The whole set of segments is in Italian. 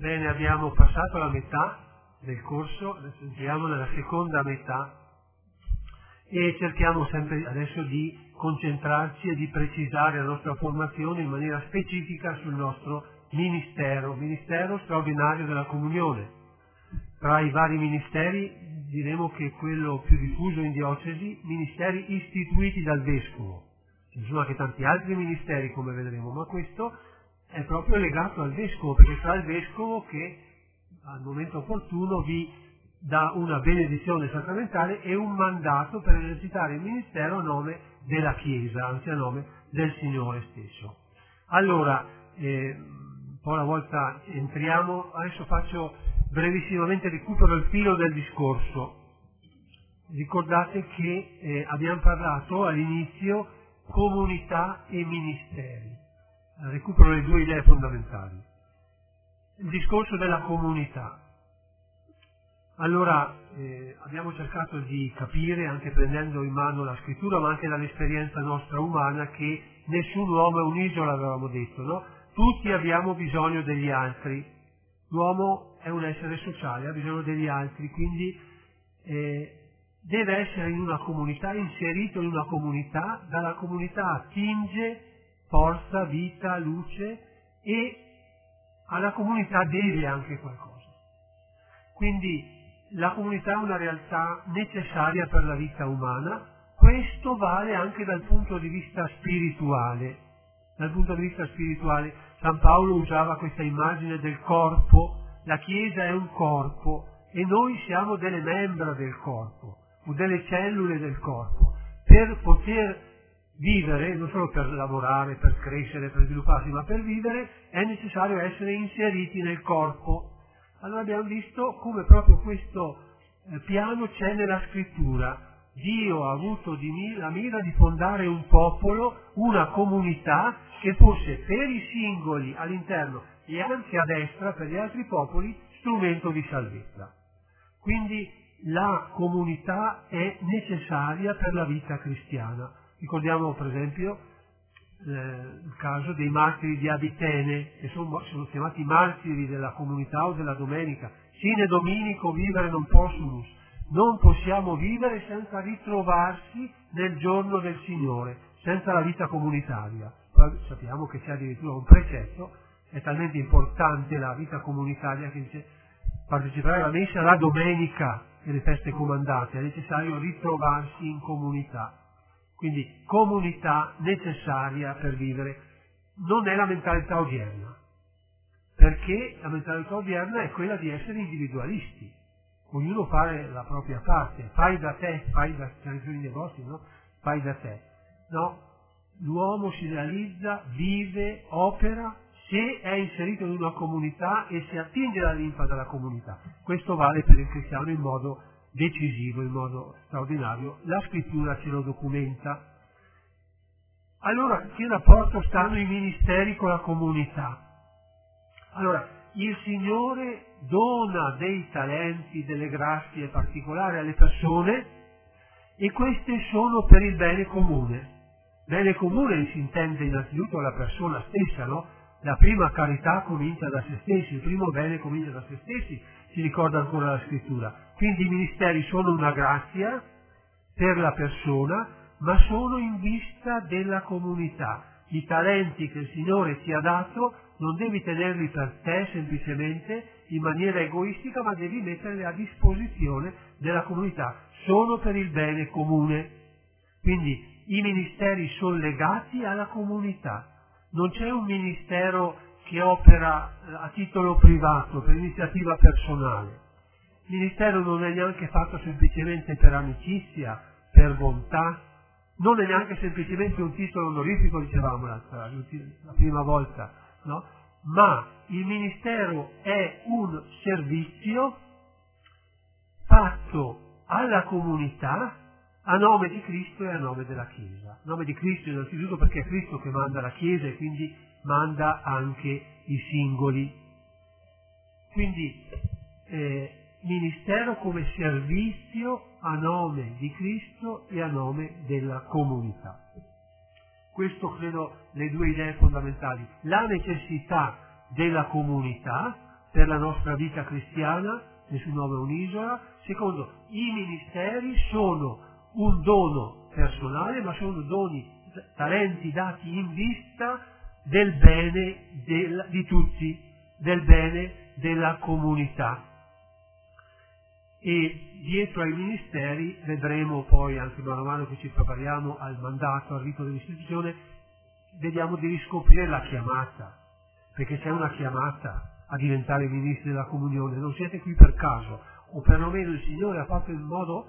Bene, abbiamo passato la metà del corso, adesso entriamo nella seconda metà e cerchiamo sempre adesso di concentrarci e di precisare la nostra formazione in maniera specifica sul nostro ministero straordinario della comunione. Tra i vari ministeri diremo che quello più diffuso in diocesi, ministeri istituiti dal vescovo. Ci sono anche tanti altri ministeri, come vedremo, ma questo è proprio legato al vescovo, perché sarà il vescovo che al momento opportuno vi dà una benedizione sacramentale e un mandato per esercitare il ministero a nome della Chiesa, anzi a nome del Signore stesso. Allora, un po' alla volta entriamo, adesso faccio brevissimamente recupero il filo del discorso. Ricordate che abbiamo parlato all'inizio comunità e ministeri. Recupero le due idee fondamentali. Il discorso della comunità. Allora, abbiamo cercato di capire, anche prendendo in mano la scrittura, ma anche dall'esperienza nostra umana, che nessun uomo è un'isola, avevamo detto, no? Tutti abbiamo bisogno degli altri. L'uomo è un essere sociale, ha bisogno degli altri, quindi deve essere in una comunità, inserito in una comunità, dalla comunità attinge forza, vita, luce e alla comunità deve anche qualcosa. Quindi la comunità è una realtà necessaria per la vita umana, questo vale anche dal punto di vista spirituale. Dal punto di vista spirituale San Paolo usava questa immagine del corpo, la Chiesa è un corpo e noi siamo delle membra del corpo o delle cellule del corpo. Per poter vivere, non solo per lavorare, per crescere, per svilupparsi, ma per vivere è necessario essere inseriti nel corpo. Allora abbiamo visto come proprio questo piano c'è nella scrittura. Dio ha avuto la mira di fondare un popolo, una comunità che fosse per i singoli all'interno e anche a destra per gli altri popoli strumento di salvezza. Quindi la comunità è necessaria per la vita cristiana. Ricordiamo per esempio il caso dei martiri di Abitene, che sono chiamati martiri della comunità o della domenica. Sine Dominico vivere non possumus. Non possiamo vivere senza ritrovarsi nel giorno del Signore, senza la vita comunitaria. Poi sappiamo che c'è addirittura un precetto, è talmente importante la vita comunitaria che dice partecipare alla messa la domenica e le feste comandate, è necessario ritrovarsi in comunità. Quindi comunità necessaria per vivere. Non è la mentalità odierna, perché la mentalità odierna è quella di essere individualisti. Ognuno fare la propria parte, fai da te, fai da te. No, l'uomo si realizza, vive, opera se è inserito in una comunità e si attinge la linfa della comunità. Questo vale per il cristiano in modo decisivo, in modo straordinario. La scrittura ce lo documenta. Allora, che rapporto stanno i ministeri con la comunità? Allora, il Signore dona dei talenti, delle grazie particolari alle persone e queste sono per il bene comune. Bene comune si intende innanzitutto la persona stessa, no? La prima carità comincia da se stessi, il primo bene comincia da se stessi, si ricorda ancora la scrittura. Quindi i ministeri sono una grazia per la persona, ma sono in vista della comunità. I talenti che il Signore ti ha dato non devi tenerli per te semplicemente in maniera egoistica, ma devi metterli a disposizione della comunità. Sono per il bene comune. Quindi i ministeri sono legati alla comunità. Non c'è un ministero che opera a titolo privato, per iniziativa personale. Il ministero non è neanche fatto semplicemente per amicizia, per bontà, non è neanche semplicemente un titolo onorifico, dicevamo la prima volta, no? Ma il ministero è un servizio fatto alla comunità a nome di Cristo e a nome della Chiesa. A nome di Cristo innanzitutto perché è Cristo che manda la Chiesa e quindi manda anche i singoli. Quindi ministero come servizio a nome di Cristo e a nome della comunità. Questo credo le due idee fondamentali. La necessità della comunità, per la nostra vita cristiana, nessun uomo è un'isola. Secondo, i ministeri sono un dono personale, ma sono doni, talenti dati in vista del bene di tutti, del bene della comunità. E dietro ai ministeri vedremo poi, anche man mano che ci prepariamo al mandato, al rito dell'istituzione, vediamo di riscoprire la chiamata, perché c'è una chiamata a diventare ministri della comunione, non siete qui per caso, o perlomeno il Signore ha fatto in modo,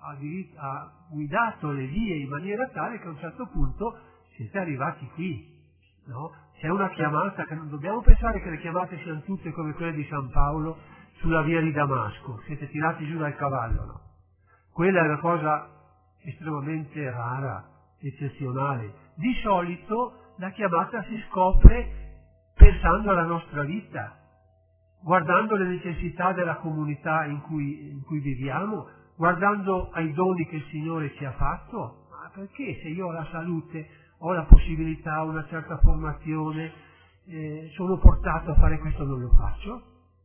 ha guidato le vie in maniera tale che a un certo punto siete arrivati qui, no? C'è una chiamata, che non dobbiamo pensare che le chiamate siano tutte come quelle di San Paolo sulla via di Damasco, siete tirati giù dal cavallo, no? Quella è una cosa estremamente rara, eccezionale. Di solito la chiamata si scopre pensando alla nostra vita, guardando le necessità della comunità in cui viviamo, guardando ai doni che il Signore ci ha fatto. Ma perché se io ho la salute, ho la possibilità, ho una certa formazione, sono portato a fare questo, non lo faccio?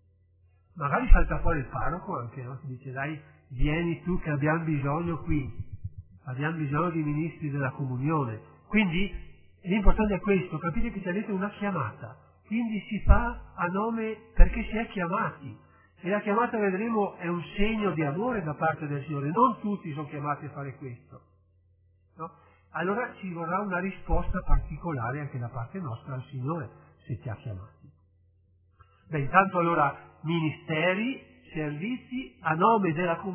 Magari salta fuori il parroco anche, no? Ti dice: dai, vieni tu che abbiamo bisogno qui, abbiamo bisogno di ministri della comunione. Quindi l'importante è questo, capite che avete una chiamata, quindi si fa a nome perché si è chiamati, e la chiamata, vedremo, è un segno di amore da parte del Signore, non tutti sono chiamati a fare questo, no? Allora ci vorrà una risposta particolare anche da parte nostra al Signore se ci ha chiamati. Beh, intanto allora ministeri, servizi a nome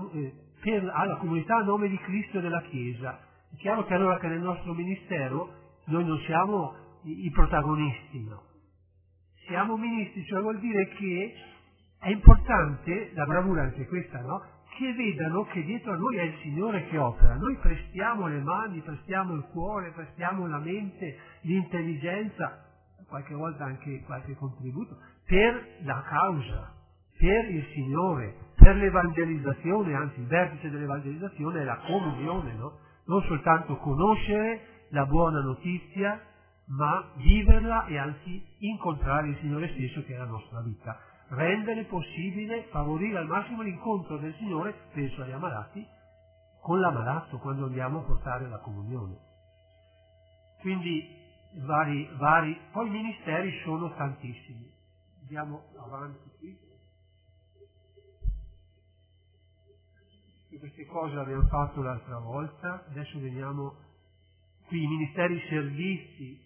alla comunità, a nome di Cristo e della Chiesa. È chiaro che allora che nel nostro ministero noi non siamo i protagonisti, no? Siamo ministri, cioè vuol dire che è importante, la bravura anche questa, no? Che vedano che dietro a noi è il Signore che opera. Noi prestiamo le mani, prestiamo il cuore, prestiamo la mente, l'intelligenza, qualche volta anche qualche contributo, per la causa, per il Signore, per l'evangelizzazione, anzi il vertice dell'evangelizzazione è la comunione, no? Non soltanto conoscere la buona notizia, ma viverla e anzi incontrare il Signore stesso, che è la nostra vita. Rendere possibile, favorire al massimo l'incontro del Signore, penso agli ammalati, con l'ammalato quando andiamo a portare la comunione. Quindi poi i ministeri sono tantissimi. Andiamo avanti qui. Queste cose le abbiamo fatto l'altra volta, adesso veniamo qui, i ministeri servizi,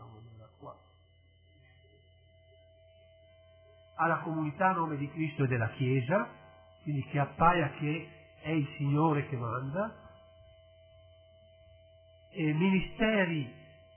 alla comunità a nome di Cristo e della Chiesa, quindi che appaia che è il Signore che manda, e ministeri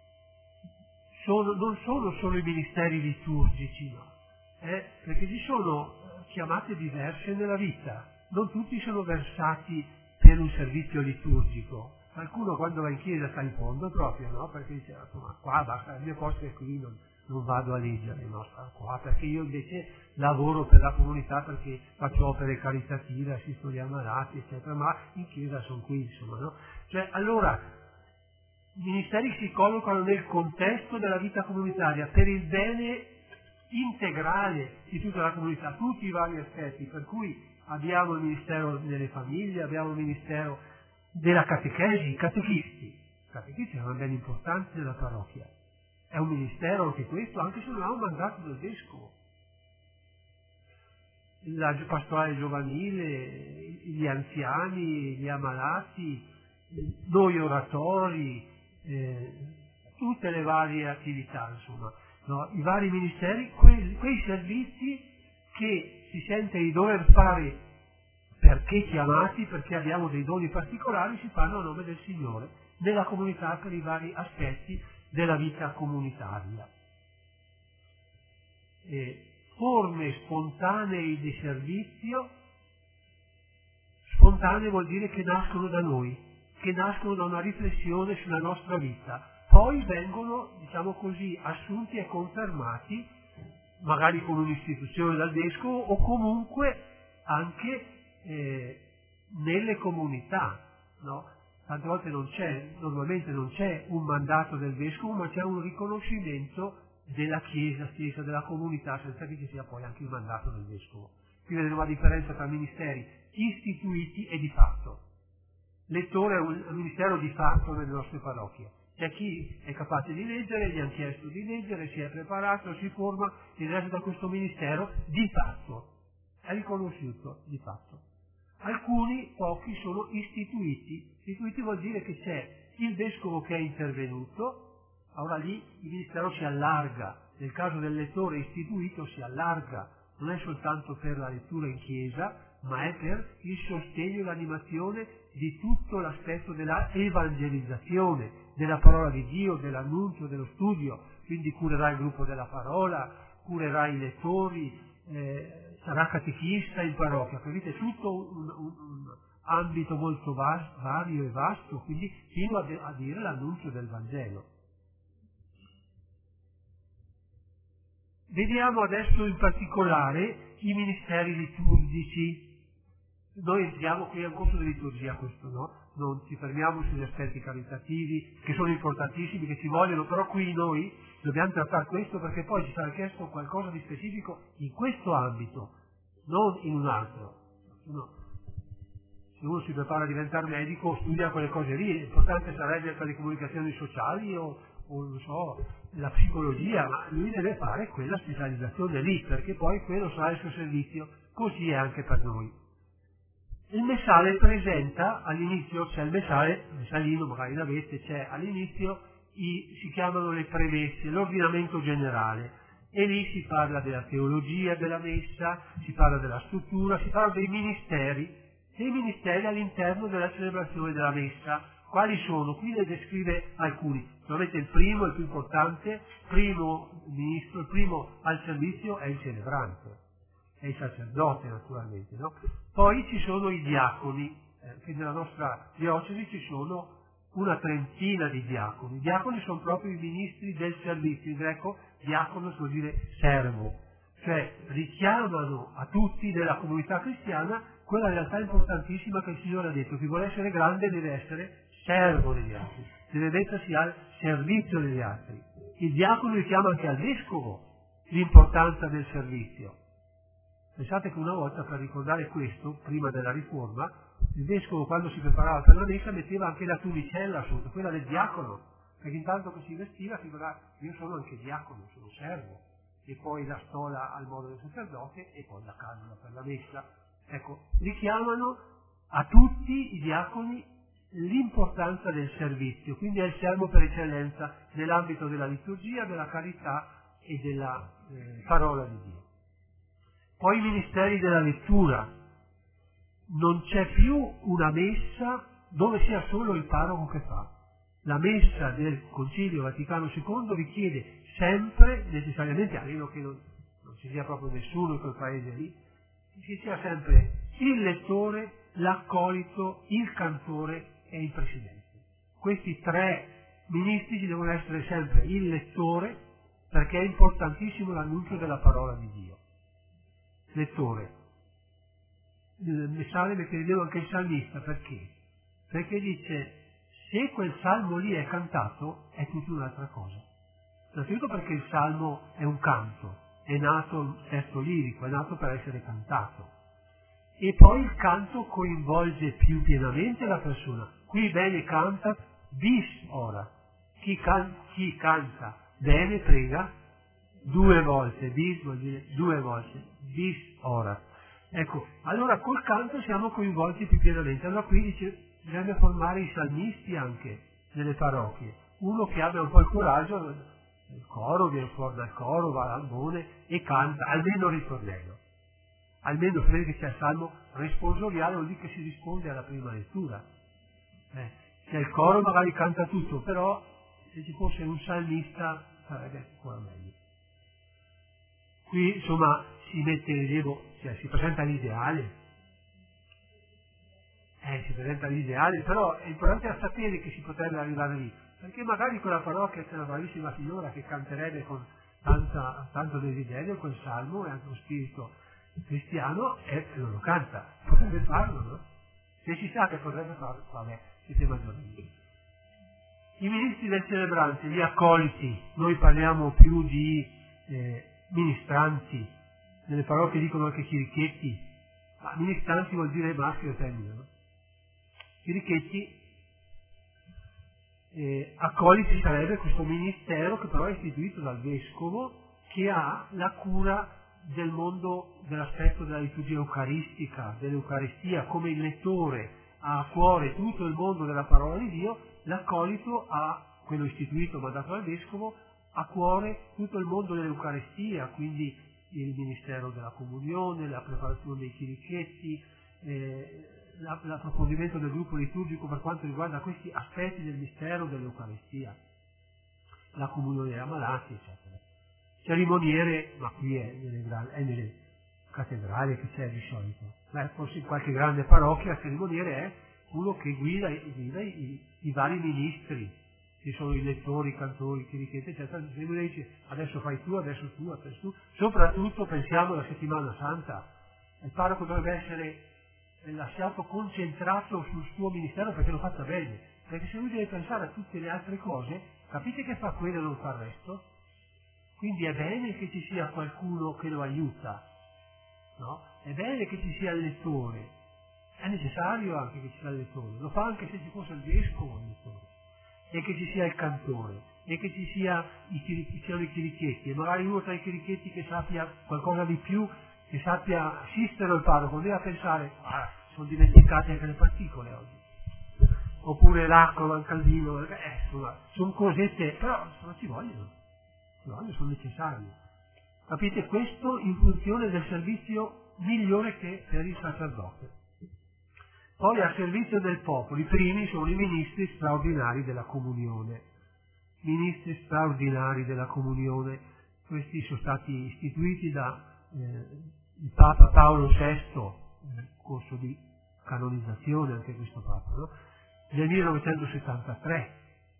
non sono solo i ministeri liturgici, no? Perché ci sono chiamate diverse nella vita, non tutti sono versati per un servizio liturgico. Qualcuno quando va in chiesa sta in fondo proprio, no? Perché dice: ma qua basta, il mio posto è qui, non vado a leggere, no? Sta qua, perché io invece lavoro per la comunità, perché faccio opere caritative, assisto gli ammalati, eccetera, ma in chiesa sono qui, insomma, no? Cioè, allora, i ministeri si collocano nel contesto della vita comunitaria per il bene integrale di tutta la comunità, tutti i vari aspetti, per cui abbiamo il ministero delle famiglie, abbiamo il ministero della catechesi, i catechisti è una bella importanza della parrocchia, è un ministero anche questo, anche se non ha un mandato del vescovo. La pastorale giovanile, gli anziani, gli ammalati, noi oratori, tutte le varie attività, insomma, no? I vari ministeri, quei servizi che si sente di dover fare perché chiamati, perché abbiamo dei doni particolari, si fanno a nome del Signore nella comunità per i vari aspetti della vita comunitaria. Forme spontanee di servizio, spontanee vuol dire che nascono da noi, che nascono da una riflessione sulla nostra vita, poi vengono, diciamo così, assunti e confermati, magari con un'istituzione dal vescovo o comunque anche nelle comunità, no? Tante volte normalmente non c'è un mandato del vescovo, ma c'è un riconoscimento della Chiesa stessa, della comunità, senza che ci sia poi anche il mandato del Vescovo. Qui vedremo la differenza tra ministeri istituiti e di fatto. Lettore è un ministero di fatto nelle nostre parrocchie. C'è chi è capace di leggere, gli hanno chiesto di leggere, si è preparato, si forma e resta da questo ministero di fatto. È riconosciuto di fatto. Alcuni, pochi, sono istituiti. Istituiti vuol dire che c'è il vescovo che è intervenuto, ora lì il ministero si allarga. Nel caso del lettore istituito si allarga, non è soltanto per la lettura in chiesa, ma è per il sostegno e l'animazione di tutto l'aspetto della evangelizzazione, della parola di Dio, dell'annuncio, dello studio. Quindi curerà il gruppo della parola, curerà i lettori, sarà catechista in parrocchia, capite? Tutto un ambito molto vario e vasto, quindi fino a dire l'annuncio del Vangelo. Vediamo adesso in particolare i ministeri liturgici. Noi entriamo qui a un corso di liturgia, questo no, non ci fermiamo sugli aspetti caritativi, che sono importantissimi, che ci vogliono, però qui noi dobbiamo trattare questo perché poi ci sarà chiesto qualcosa di specifico in questo ambito, non in un altro. No. Se uno si prepara a diventare medico, studia quelle cose lì, l'importante sarebbe per le comunicazioni sociali o non so, la psicologia, ma lui deve fare quella specializzazione lì, perché poi quello sarà il suo servizio, così è anche per noi. Il messale presenta all'inizio, c'è il messalino, magari l'avete, c'è all'inizio, si chiamano le premesse, l'ordinamento generale, e lì si parla della teologia della messa, si parla della struttura, si parla dei ministeri all'interno della celebrazione della messa. Quali sono? Qui ne descrive alcuni. Solamente il primo, il più importante, primo ministro, il primo al servizio è il celebrante. È il sacerdote naturalmente, no? Poi ci sono i diaconi, che nella nostra diocesi ci sono una trentina di diaconi. I diaconi sono proprio i ministri del servizio, in greco diacono vuol dire servo, cioè richiamano a tutti della comunità cristiana quella realtà importantissima che il Signore ha detto: chi vuole essere grande deve essere servo degli altri, deve mettersi al servizio degli altri. Il diacono richiama anche al vescovo l'importanza del servizio. Pensate che una volta, per ricordare questo, prima della riforma, il vescovo quando si preparava per la messa metteva anche la tunicella sotto, quella del diacono, perché intanto che si vestiva io sono anche diacono, sono servo, e poi la stola al modo del sacerdote e poi la canona per la messa. Ecco, richiamano a tutti i diaconi l'importanza del servizio, quindi è il servo per eccellenza nell'ambito della liturgia, della carità e della parola di Dio. Poi i ministeri della lettura. Non c'è più una messa dove sia solo il parroco che fa. La messa del Concilio Vaticano II richiede sempre, necessariamente, a meno che non ci sia proprio nessuno in quel paese lì, che ci sia sempre il lettore, l'accolito, il cantore e il presidente. Questi tre ministri ci devono essere sempre il lettore, perché è importantissimo l'annuncio della parola di Dio. Lettore. Nel messale mette in rilievo anche il salmista, perché? Perché dice: se quel salmo lì è cantato è tutta un'altra cosa. Innanzitutto perché il salmo è un canto, è nato un testo lirico, è nato per essere cantato. E poi il canto coinvolge più pienamente la persona. Qui bene canta bis ora. Chi canta bene prega due volte, bis vuol dire due volte, bis ora. Ecco, allora col canto siamo coinvolti più pienamente. Allora qui dice, bisogna formare i salmisti anche nelle parrocchie. Uno che abbia un po' il coraggio, il coro, viene fuori dal coro, va all'ambone e canta, almeno il ritornello. Almeno se vede che c'è il salmo responsoriale, vuol dire che si risponde alla prima lettura. Se il coro magari canta tutto, però se ci fosse un salmista sarebbe ancora meglio. Qui insomma si mette in rilievo, cioè si presenta l'ideale, però è importante sapere che si potrebbe arrivare lì, perché magari quella parrocchia c'è una bravissima signora che canterebbe con tanto desiderio quel salmo e anche lo spirito cristiano e non lo canta, potrebbe farlo, no? Se si sa che potrebbe farlo, vabbè, siete maggiorenni. I ministri del celebrante, gli accoliti, noi parliamo più di ministranti, nelle parrocchie dicono anche chirichetti, ma ministranti vuol dire maschio e femmina, no? Chirichetti, accoliti sarebbe questo ministero che però è istituito dal vescovo, che ha la cura del mondo, dell'aspetto della liturgia eucaristica, dell'Eucaristia, come il lettore ha a cuore tutto il mondo della parola di Dio, l'accolito ha, quello istituito ma dato dal vescovo, a cuore tutto il mondo dell'Eucaristia, quindi il ministero della comunione, la preparazione dei chirichetti, l'approfondimento del gruppo liturgico per quanto riguarda questi aspetti del mistero dell'Eucaristia, la comunione dei ammalati, eccetera. Cerimoniere, ma qui è nelle cattedrali che c'è di solito, forse in qualche grande parrocchia il cerimoniere è uno che guida i vari ministri, ci sono i lettori, i cantori, i chirichetti, eccetera. Il cerimoniere dice adesso fai tu, adesso tu, adesso tu. Soprattutto pensiamo alla settimana santa, il parroco dovrebbe essere lasciato concentrato sul suo ministero perché lo faccia bene, perché se lui deve pensare a tutte le altre cose, capite che fa quello e non fa il resto? Quindi è bene che ci sia qualcuno che lo aiuta, no? È bene che ci sia il lettore, è necessario anche che ci sia il lettore, lo fa anche se ci fosse il vescovo il lettore, e che ci sia il cantore, e che ci siano i chirichetti, e magari uno tra i chirichetti che sappia qualcosa di più, che sappia assistere il parroco, non deve pensare, sono dimenticate anche le particole oggi, oppure l'acqua manca il vino, insomma, sono cosette, però ci vogliono, sono necessari. Capite? Questo in funzione del servizio migliore che per il sacerdote. Poi a servizio del popolo, i primi sono i ministri straordinari della comunione. Ministri straordinari della comunione, questi sono stati istituiti da il Papa Paolo VI, nel corso di canonizzazione anche questo Papa, no? Nel 1973,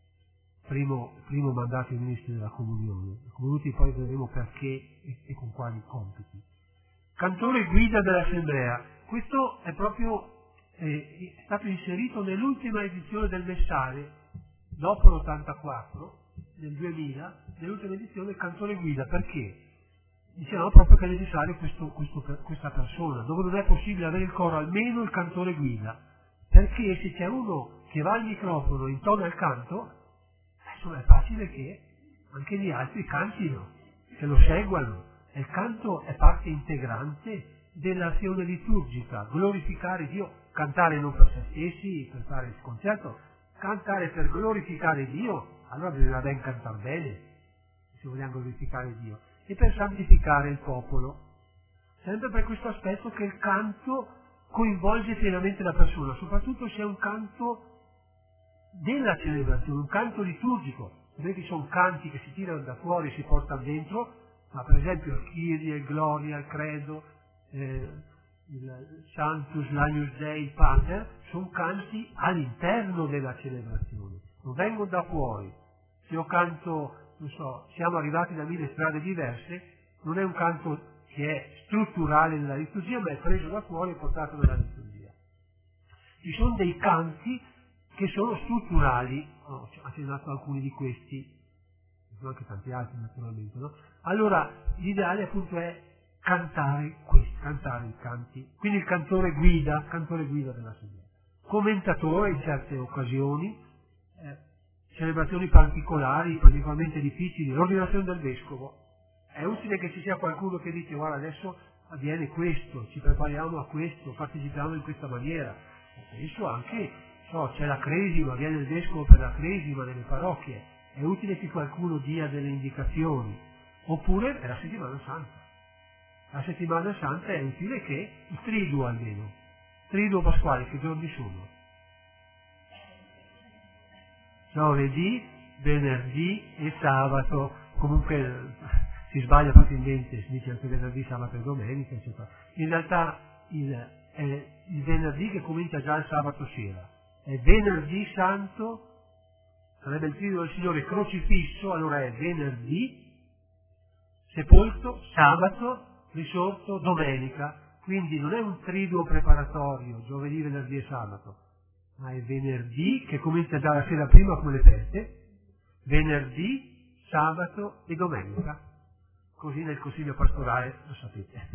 primo mandato ai ministri della comunione, comunuti poi vedremo perché e con quali compiti. Cantore guida dell'assemblea, questo è proprio è stato inserito nell'ultima edizione del Messale, dopo l'84, nel 2000, nell'ultima edizione il cantore guida, perché? Dicevano proprio che è necessario questa persona, dove non è possibile avere il coro, almeno il cantore guida, perché se c'è uno che va al microfono e intona il canto, insomma è facile che anche gli altri cantino, che lo seguano. E il canto è parte integrante dell'azione liturgica, glorificare Dio, cantare non per se stessi, per fare il concerto, cantare per glorificare Dio, allora bisogna ben cantare bene, se vogliamo glorificare Dio, e per santificare il popolo. Sempre per questo aspetto che il canto coinvolge pienamente la persona, soprattutto se è un canto della celebrazione, un canto liturgico. Vedete che sono canti che si tirano da fuori e si portano dentro, ma per esempio il Kyrie, il Gloria, il Credo, il Sanctus, l'Agnus Dei, il Pater, sono canti all'interno della celebrazione, non vengono da fuori. Se io canto, non so, siamo arrivati da 1000 strade diverse, non è un canto che è strutturale nella liturgia, ma è preso da fuori e portato nella liturgia. Ci sono dei canti che sono strutturali, ho accennato alcuni di questi, ci sono anche tanti altri naturalmente, no? Allora l'ideale appunto è cantare i canti, quindi il cantore guida dell'assemblea, commentatore in certe occasioni, celebrazioni particolarmente difficili, l'ordinazione del vescovo. È utile che ci sia qualcuno che dice guarda adesso avviene questo, ci prepariamo a questo, partecipiamo in questa maniera. Penso anche, c'è la cresima, viene il vescovo per la cresima nelle parrocchie, è utile che qualcuno dia delle indicazioni. Oppure è la settimana santa. La settimana santa è utile che il triduo almeno. Triduo pasquale, che giorni sono? Giovedì, venerdì e sabato. Comunque si sbaglia facilmente, si dice anche venerdì, sabato e domenica, eccetera. In realtà è il venerdì che comincia già il sabato sera. È venerdì santo, sarebbe il triduo del Signore crocifisso, allora è venerdì, sepolto, sabato, risorto, domenica. Quindi non è un triduo preparatorio, giovedì, venerdì e sabato, ma è venerdì, che comincia già la sera prima con le feste, venerdì, sabato e domenica. Così nel consiglio pastorale lo sapete.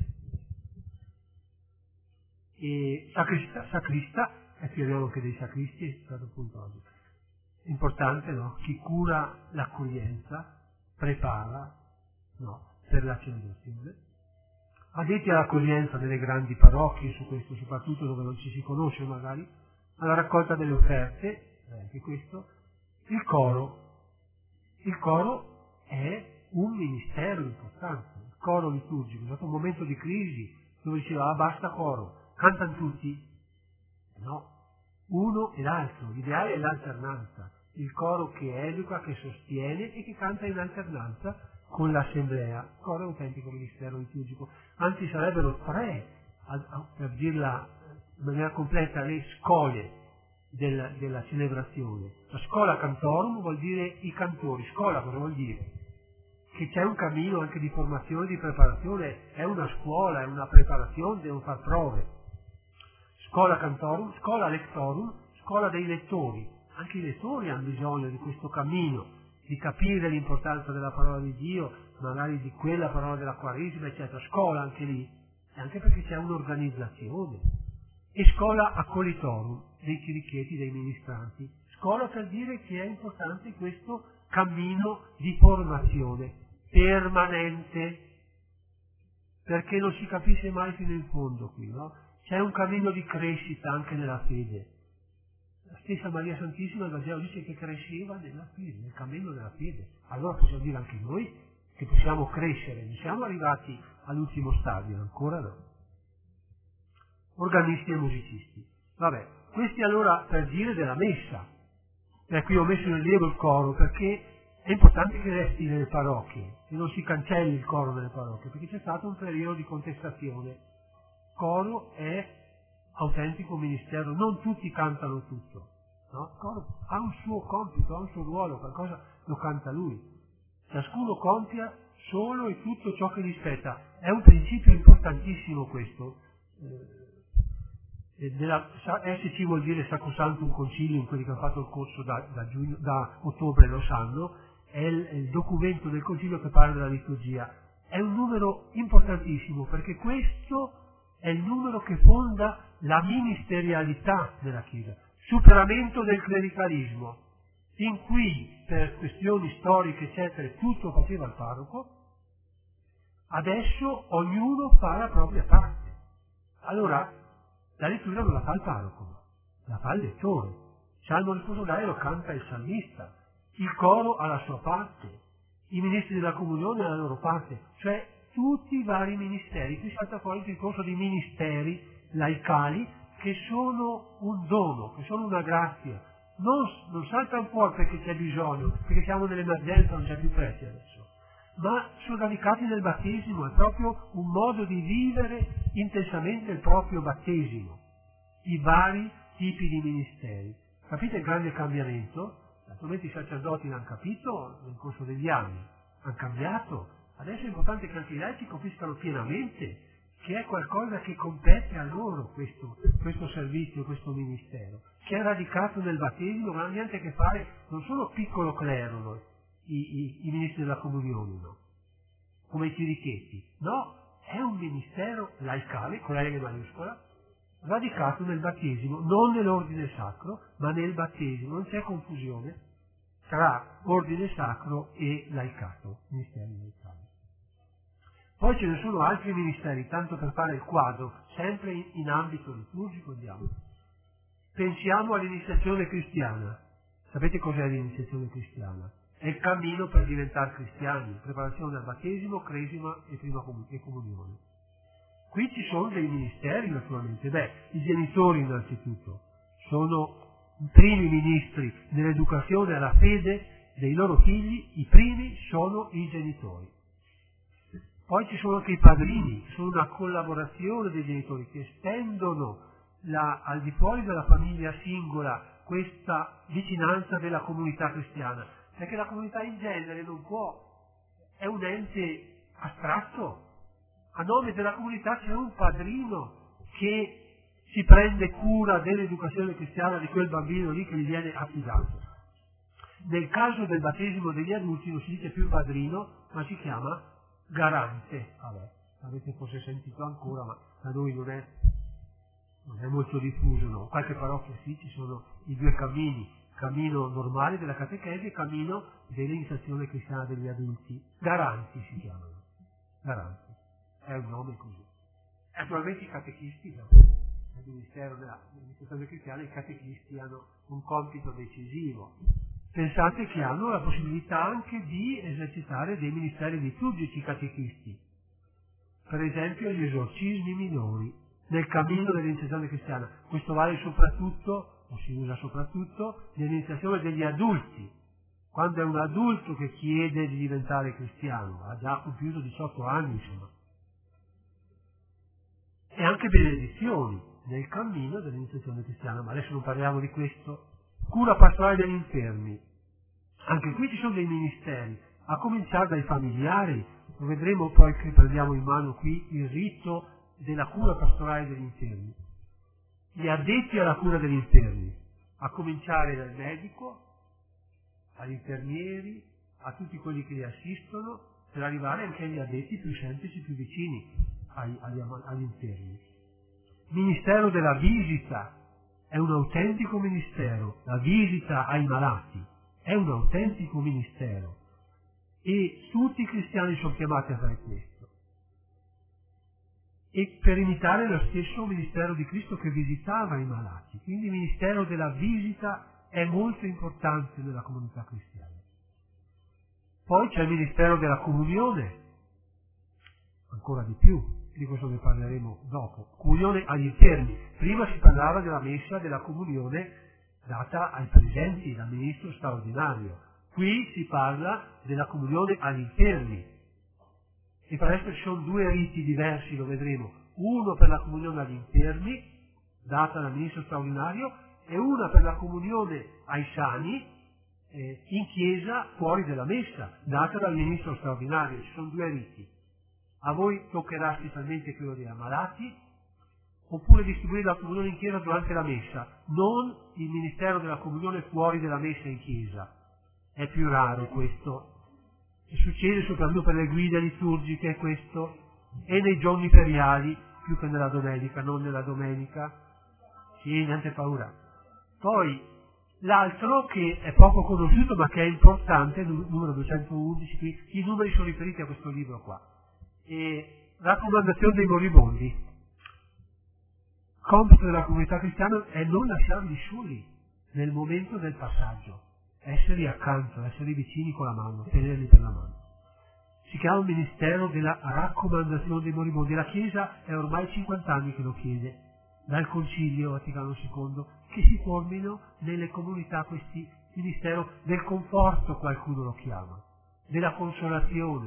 E sacrista, e parliamo anche dei sacristi, è stato appunto oggi. Importante, no? Chi cura l'accoglienza, prepara, no, per la celebrazione. Addetti all'accoglienza delle grandi parrocchie, su questo, soprattutto dove non ci si conosce magari, alla raccolta delle offerte, anche questo, il coro. Il coro è un ministero importante, il coro liturgico, è stato un momento di crisi dove diceva basta coro, cantano tutti, no, uno e l'altro, l'ideale è l'alternanza, il coro che educa, che sostiene e che canta in alternanza con l'assemblea. Il coro è un autentico ministero liturgico, anzi sarebbero tre, per dirla in maniera completa, le scole della celebrazione. La scola cantorum vuol dire i cantori. Scola cosa vuol dire? Che c'è un cammino anche di formazione, di preparazione, è una scuola, è una preparazione, devono far prove. Scola cantorum, scola lectorum, scuola dei lettori. Anche i lettori hanno bisogno di questo cammino, di capire l'importanza della parola di Dio, magari di quella parola della Quaresima, eccetera. Scola anche lì, e anche perché c'è un'organizzazione. E scola accolitorum, dei chiricheti, dei ministranti. Scuola per dire che è importante questo cammino di formazione permanente, perché non si capisce mai fino in fondo qui, no? C'è un cammino di crescita anche nella fede. La stessa Maria Santissima, il Vangelo dice che cresceva nella fede, nel cammino della fede. Allora possiamo dire anche noi che possiamo crescere, non siamo arrivati all'ultimo stadio, ancora no. Organisti e musicisti. Vabbè, questi allora per dire della messa. Qui ho messo in rilievo il coro perché è importante che resti nelle parrocchie e non si cancelli il coro nelle parrocchie, perché c'è stato un periodo di contestazione. Il coro è autentico ministero, non tutti cantano tutto, no? Il coro ha un suo compito, ha un suo ruolo, qualcosa lo canta lui. Ciascuno compia solo e tutto ciò che gli spetta. È un principio importantissimo questo. SC vuol dire Sacrosantum Concilium, quelli che hanno fatto il corso da ottobre lo sanno, è il documento del Concilio che parla della liturgia. È un numero importantissimo perché questo è il numero che fonda la ministerialità della Chiesa, superamento del clericalismo, in cui per questioni storiche eccetera tutto faceva il parroco, adesso ognuno fa la propria parte. Allora la lettura non la fa il parroco, la fa il lettore. Il salmo responsoriale lo canta il salmista, il coro ha la sua parte, i ministri della comunione hanno la loro parte, cioè tutti i vari ministeri. Qui salta fuori il discorso di ministeri laicali che sono un dono, che sono una grazia. Non saltano fuori perché c'è bisogno, perché siamo nell'emergenza, non c'è più prezzi adesso, ma sono radicati nel battesimo, è proprio un modo di vivere intensamente il proprio battesimo, i vari tipi di ministeri. Capite il grande cambiamento? Naturalmente i sacerdoti l'hanno capito nel corso degli anni, hanno cambiato. Adesso è importante che anche i laici capiscano pienamente che è qualcosa che compete a loro questo servizio, questo ministero, che è radicato nel battesimo, ma non ha niente a che fare, non sono piccolo clero, no? I ministri della comunione, no? Come i chirichetti, no, è un ministero laicale, con la L maiuscola, radicato nel battesimo, non nell'ordine sacro, ma nel battesimo. Non c'è confusione tra ordine sacro e laicato, ministeri laicali. Poi ce ne sono altri ministeri, tanto per fare il quadro, sempre in ambito liturgico, andiamo. Pensiamo all'iniziazione cristiana. Sapete cos'è l'iniziazione cristiana? È il cammino per diventare cristiani, preparazione al battesimo, cresima e prima comunione. Qui ci sono dei ministeri naturalmente. I genitori innanzitutto sono i primi ministri nell'educazione alla fede dei loro figli, i primi sono i genitori. Poi ci sono anche i padrini, sono una collaborazione dei genitori che estendono al di fuori della famiglia singola questa vicinanza della comunità cristiana, perché la comunità in genere non può, è un ente astratto. A nome della comunità c'è un padrino che si prende cura dell'educazione cristiana di quel bambino lì che gli viene affidato. Nel caso del battesimo degli adulti non si dice più padrino, ma si chiama garante. Vabbè, avete forse sentito ancora, ma da noi non è molto diffuso, no? In qualche parrocchia sì, ci sono i due cammini, cammino normale della catechesi e cammino dell'iniziazione cristiana degli adulti. Garanti si chiamano, garanti, è un nome così. Naturalmente i catechisti, nel Ministero dell'iniziazione cristiana, i catechisti hanno un compito decisivo. Pensate che hanno la possibilità anche di esercitare dei ministeri liturgici catechisti, per esempio gli esorcismi minori nel cammino dell'iniziazione cristiana. Questo vale soprattutto, o si usa soprattutto, nell'iniziazione degli adulti, quando è un adulto che chiede di diventare cristiano, ha già compiuto 18 anni insomma. E anche benedizioni nel cammino dell'iniziazione cristiana, ma adesso non parliamo di questo. Cura pastorale degli infermi, anche qui ci sono dei ministeri, a cominciare dai familiari. Lo vedremo poi che prendiamo in mano qui il rito della cura pastorale degli infermi. Gli addetti alla cura degli infermi, a cominciare dal medico, agli infermieri, a tutti quelli che li assistono, per arrivare anche agli addetti più semplici, più vicini agli infermi. Ministero della visita, è un autentico ministero, la visita ai malati è un autentico ministero e tutti i cristiani sono chiamati a fare questo. E per imitare lo stesso ministero di Cristo che visitava i malati, quindi il ministero della visita è molto importante nella comunità cristiana. Poi c'è il ministero della comunione, ancora di più, di questo ne parleremo dopo. Comunione agli infermi. Prima si parlava della messa della comunione data ai presenti dal ministro straordinario. Qui si parla della comunione agli infermi. E per adesso ci sono due riti diversi, lo vedremo. Uno per la comunione agli infermi, data dal ministro straordinario, e una per la comunione ai sani, in chiesa, fuori della messa, data dal ministro straordinario. Ci sono due riti. A voi toccherà specialmente quello dei ammalati, oppure distribuire la comunione in chiesa durante la messa, non il ministero della comunione fuori della messa in chiesa. È più raro questo. E succede soprattutto per le guide liturgiche questo, e nei giorni feriali, più che nella domenica, non nella domenica. Sì, niente paura. Poi, l'altro che è poco conosciuto ma che è importante, numero 211, qui i numeri sono riferiti a questo libro qua. E raccomandazione dei moribondi. Compito della comunità cristiana è non lasciarli soli nel momento del passaggio, esserli accanto, esserli vicini con la mano, tenerli per la mano. Si chiama ministero della raccomandazione dei moribondi. La Chiesa è ormai 50 anni che lo chiede, dal Concilio Vaticano II, che si formino nelle comunità questi ministero del conforto, qualcuno lo chiama, della consolazione,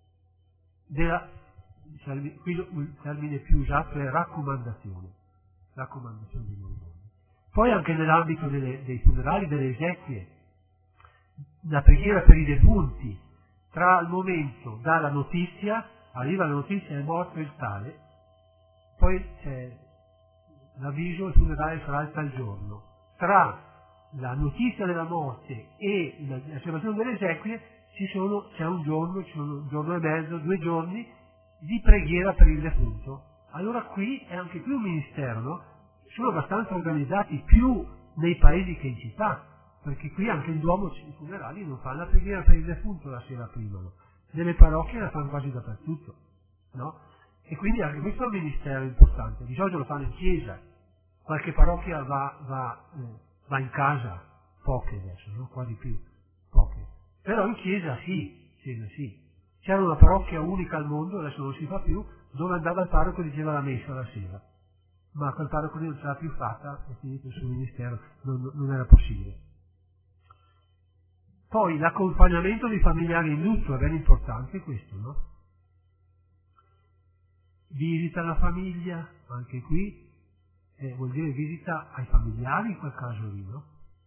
qui il termine più usato è raccomandazione dei moribondi. Poi anche nell'ambito dei funerali, delle esequie, la preghiera per i defunti, tra il momento dalla notizia, arriva la notizia è morto il tale, poi c'è l'avviso, il funerale sarà il tal giorno. Tra la notizia della morte e la celebrazione delle esequie c'è un giorno, ci sono un giorno e mezzo, 2 giorni di preghiera per il defunto. Allora qui è anche qui un ministero, no? Sono abbastanza organizzati più nei paesi che in città, perché qui anche in Duomo i funerali non fanno la preghiera per il defunto la sera prima, no? Nelle parrocchie la fanno quasi dappertutto, no? E quindi anche questo è un ministero importante. Di solito lo fanno in chiesa, qualche parrocchia va in casa, poche adesso, no? Quasi più, poche. Però in chiesa sì. C'era una parrocchia unica al mondo, adesso non si fa più, dove andava il parroco e diceva la messa la sera. Ma quel parroco lì non ce l'ha più fatta, è finito il suo ministero, non era possibile. Poi l'accompagnamento dei familiari in lutto, è ben importante questo, no? Visita alla famiglia, anche qui, vuol dire visita ai familiari in quel caso lì, no?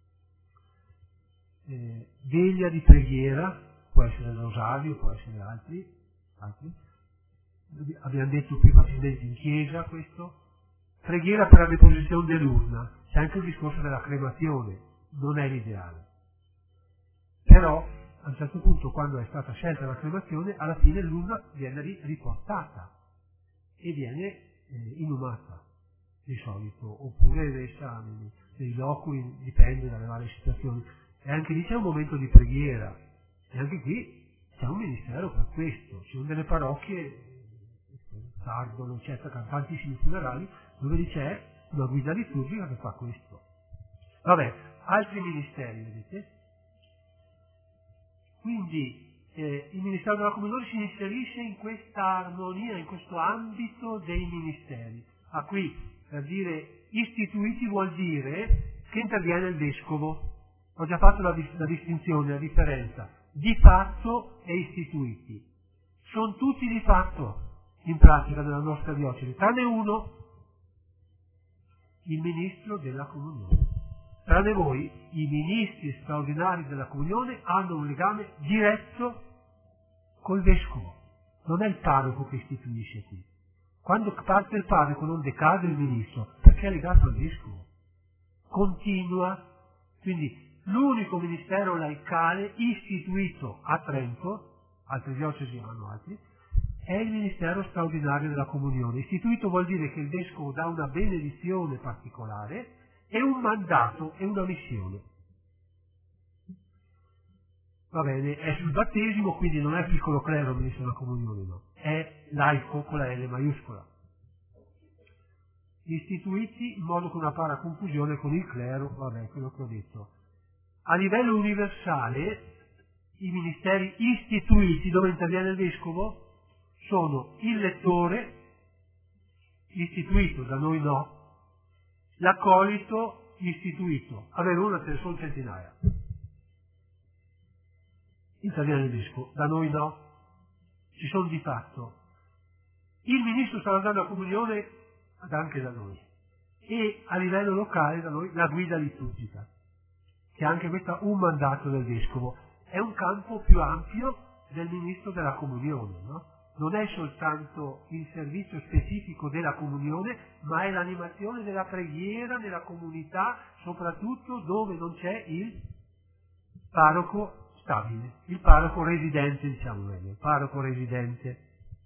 Veglia di preghiera, può essere il rosario, può essere altri. Abbiamo detto più facilmente in chiesa questo. preghiera per la deposizione dell'urna, c'è anche il discorso della cremazione, non è l'ideale. Però a un certo punto, quando è stata scelta la cremazione, alla fine l'urna viene riportata e viene inumata di solito, oppure resta nei loculi, dipende dalle varie situazioni. E anche lì c'è un momento di preghiera, e anche qui c'è un ministero per questo. Ci sono delle parrocchie, Sardo, eccetera, tantissimi funerali, dove c'è una guida liturgica che fa questo. Vabbè, altri ministeri, vedete? Quindi il Ministero della Comunione si inserisce in questa armonia, in questo ambito dei ministeri. Qui, per dire istituiti, vuol dire che interviene il Vescovo. Ho già fatto la distinzione, la differenza. Di fatto e istituiti. Sono tutti di fatto, in pratica, nella nostra diocesi, tranne uno, il Ministro della Comunione. Tranne voi, i ministri straordinari della Comunione hanno un legame diretto col Vescovo. Non è il parroco che istituisce qui. Quando parte il parroco non decade il ministro, perché è legato al Vescovo. Continua. Quindi l'unico ministero laicale istituito a Trento, altre diocesi hanno altri, è il Ministero straordinario della Comunione. Istituito vuol dire che il Vescovo dà una benedizione particolare e un mandato e una missione. Va bene, è sul battesimo, quindi non è piccolo clero il Ministro della Comunione, no. È laico con la L maiuscola. Istituiti in modo che non appara confusione con il clero, vabbè, quello che ho detto. A livello universale, i ministeri istituiti dove interviene il Vescovo sono il lettore, istituito, da noi no, l'accolito, istituito, a Verona ce ne sono centinaia. Interviene il Vescovo, da noi no, ci sono di fatto. Il ministro straordinario della Comunione, anche da noi, e a livello locale da noi la guida liturgica, che anche questa un mandato del Vescovo. È un campo più ampio del Ministro della Comunione, no? Non è soltanto il servizio specifico della comunione, ma è l'animazione della preghiera nella comunità, soprattutto dove non c'è il parroco stabile, il parroco residente, diciamo meglio, il parroco residente.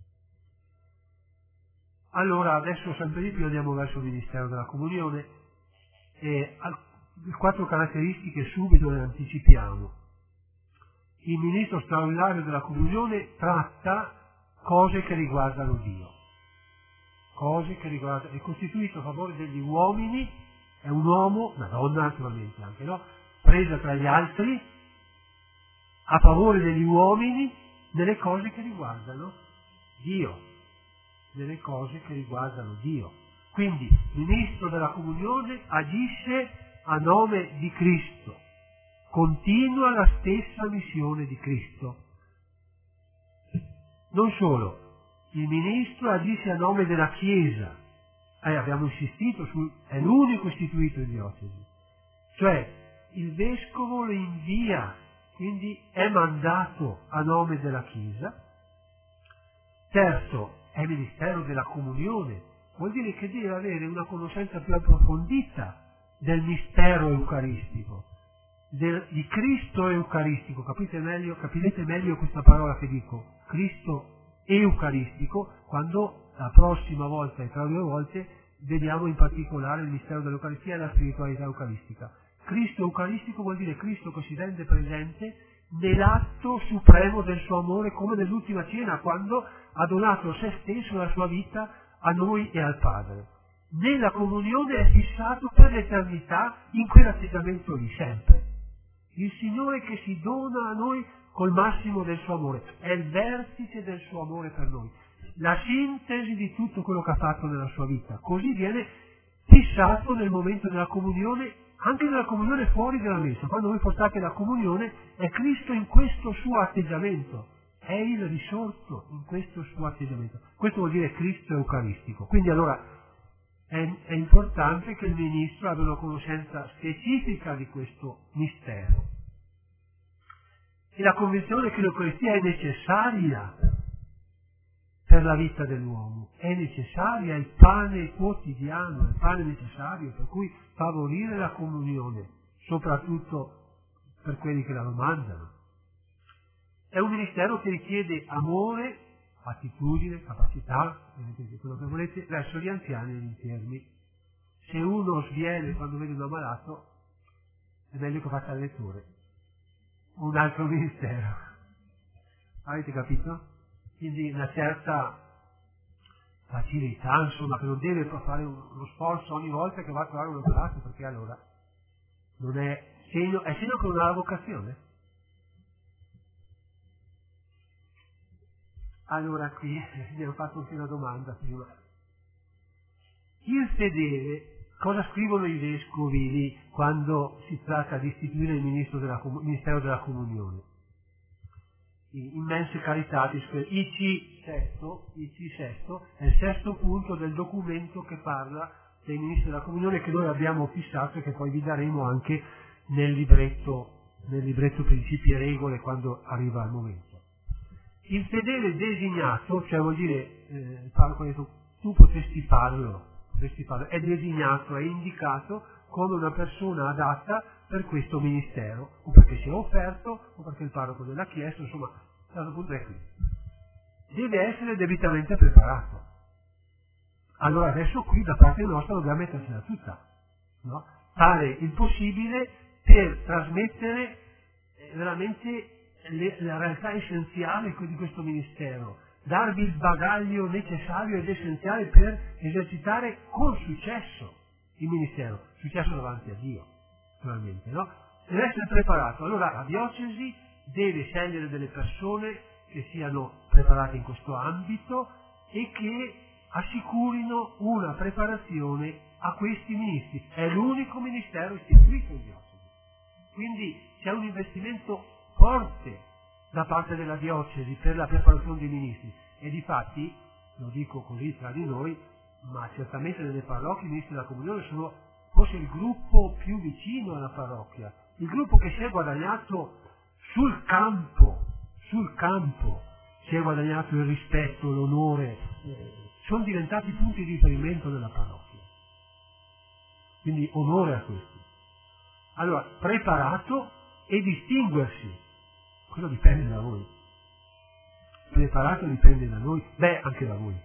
Allora, adesso sempre di più andiamo verso il Ministero della Comunione e 4 caratteristiche subito le anticipiamo. Il Ministro straordinario della Comunione tratta cose che riguardano Dio, è costituito a favore degli uomini, è un uomo, una donna naturalmente anche, no? Presa tra gli altri, a favore degli uomini, nelle cose che riguardano Dio, Quindi, il Ministro della Comunione agisce a nome di Cristo, continua la stessa missione di Cristo. Non solo, il Ministro agisce a nome della Chiesa, abbiamo insistito è l'unico istituito in diocesi, cioè il Vescovo lo invia, quindi è mandato a nome della Chiesa. Terzo, è Ministero della Comunione, vuol dire che deve avere una conoscenza più approfondita del mistero eucaristico, di Cristo eucaristico. Capirete meglio questa parola che dico, Cristo eucaristico, quando la prossima volta e tra 2 volte vediamo in particolare il mistero dell'Eucaristia e la spiritualità eucaristica. Cristo eucaristico vuol dire Cristo che si rende presente nell'atto supremo del suo amore, come nell'ultima cena, quando ha donato se stesso e la sua vita a noi e al Padre. Nella comunione è fissato per l'eternità in quell'atteggiamento lì, sempre. Il Signore che si dona a noi col massimo del suo amore, è il vertice del suo amore per noi, la sintesi di tutto quello che ha fatto nella sua vita. Così viene fissato nel momento della comunione, anche nella comunione fuori della messa. Quando voi portate la comunione, è Cristo in questo suo atteggiamento, è il risorto in questo suo atteggiamento. Questo vuol dire Cristo eucaristico. Quindi allora è importante che il ministro abbia una conoscenza specifica di questo mistero. E la convinzione che l'Eucaristia è necessaria per la vita dell'uomo, è necessaria, è il pane quotidiano, è il pane necessario, per cui favorire la comunione, soprattutto per quelli che la mangiano. È un ministero che richiede amore, attitudine, capacità, quello che volete, verso gli anziani e gli infermi. Se uno sviene quando vede un ammalato, è meglio che faccia le letture. Un altro ministero. Avete capito? Quindi una certa facilità, insomma, che non deve fare uno sforzo ogni volta che va a trovare un ammalato, perché allora non è segno che non ha la vocazione. Allora qui mi hanno fatto anche una domanda prima. Il fedele, cosa scrivono i vescovi lì quando si tratta di istituire il Ministero della Comunione? Immense caritatis, IC sesto, è il sesto punto del documento che parla dei ministri della Comunione, che noi abbiamo fissato e che poi vi daremo anche nel libretto principi e regole quando arriva il momento. Il fedele designato, cioè vuol dire, il parroco ha detto, tu potresti farlo, è designato, è indicato come una persona adatta per questo ministero, o perché si è offerto, o perché il parroco gliel'ha chiesto, insomma, il punto è qui. Deve essere debitamente preparato. Allora adesso qui da parte nostra dobbiamo mettercela tutta, no? Fare il possibile per trasmettere veramente la realtà essenziale di questo ministero, darvi il bagaglio necessario ed essenziale per esercitare con successo il ministero, successo davanti a Dio, naturalmente, no? Deve essere preparato. Allora la diocesi deve scegliere delle persone che siano preparate in questo ambito e che assicurino una preparazione a questi ministri. È l'unico ministero istituito in diocesi. Quindi c'è un investimento forte da parte della diocesi per la preparazione dei ministri, e difatti, lo dico così tra di noi, ma certamente nelle parrocchie i ministri della comunione sono forse il gruppo più vicino alla parrocchia, il gruppo che si è guadagnato sul campo, si è guadagnato il rispetto, l'onore, sono diventati punti di riferimento della parrocchia. Quindi onore a questi. Allora, preparato e distinguersi, quello dipende da voi. Preparato dipende da noi, anche da voi.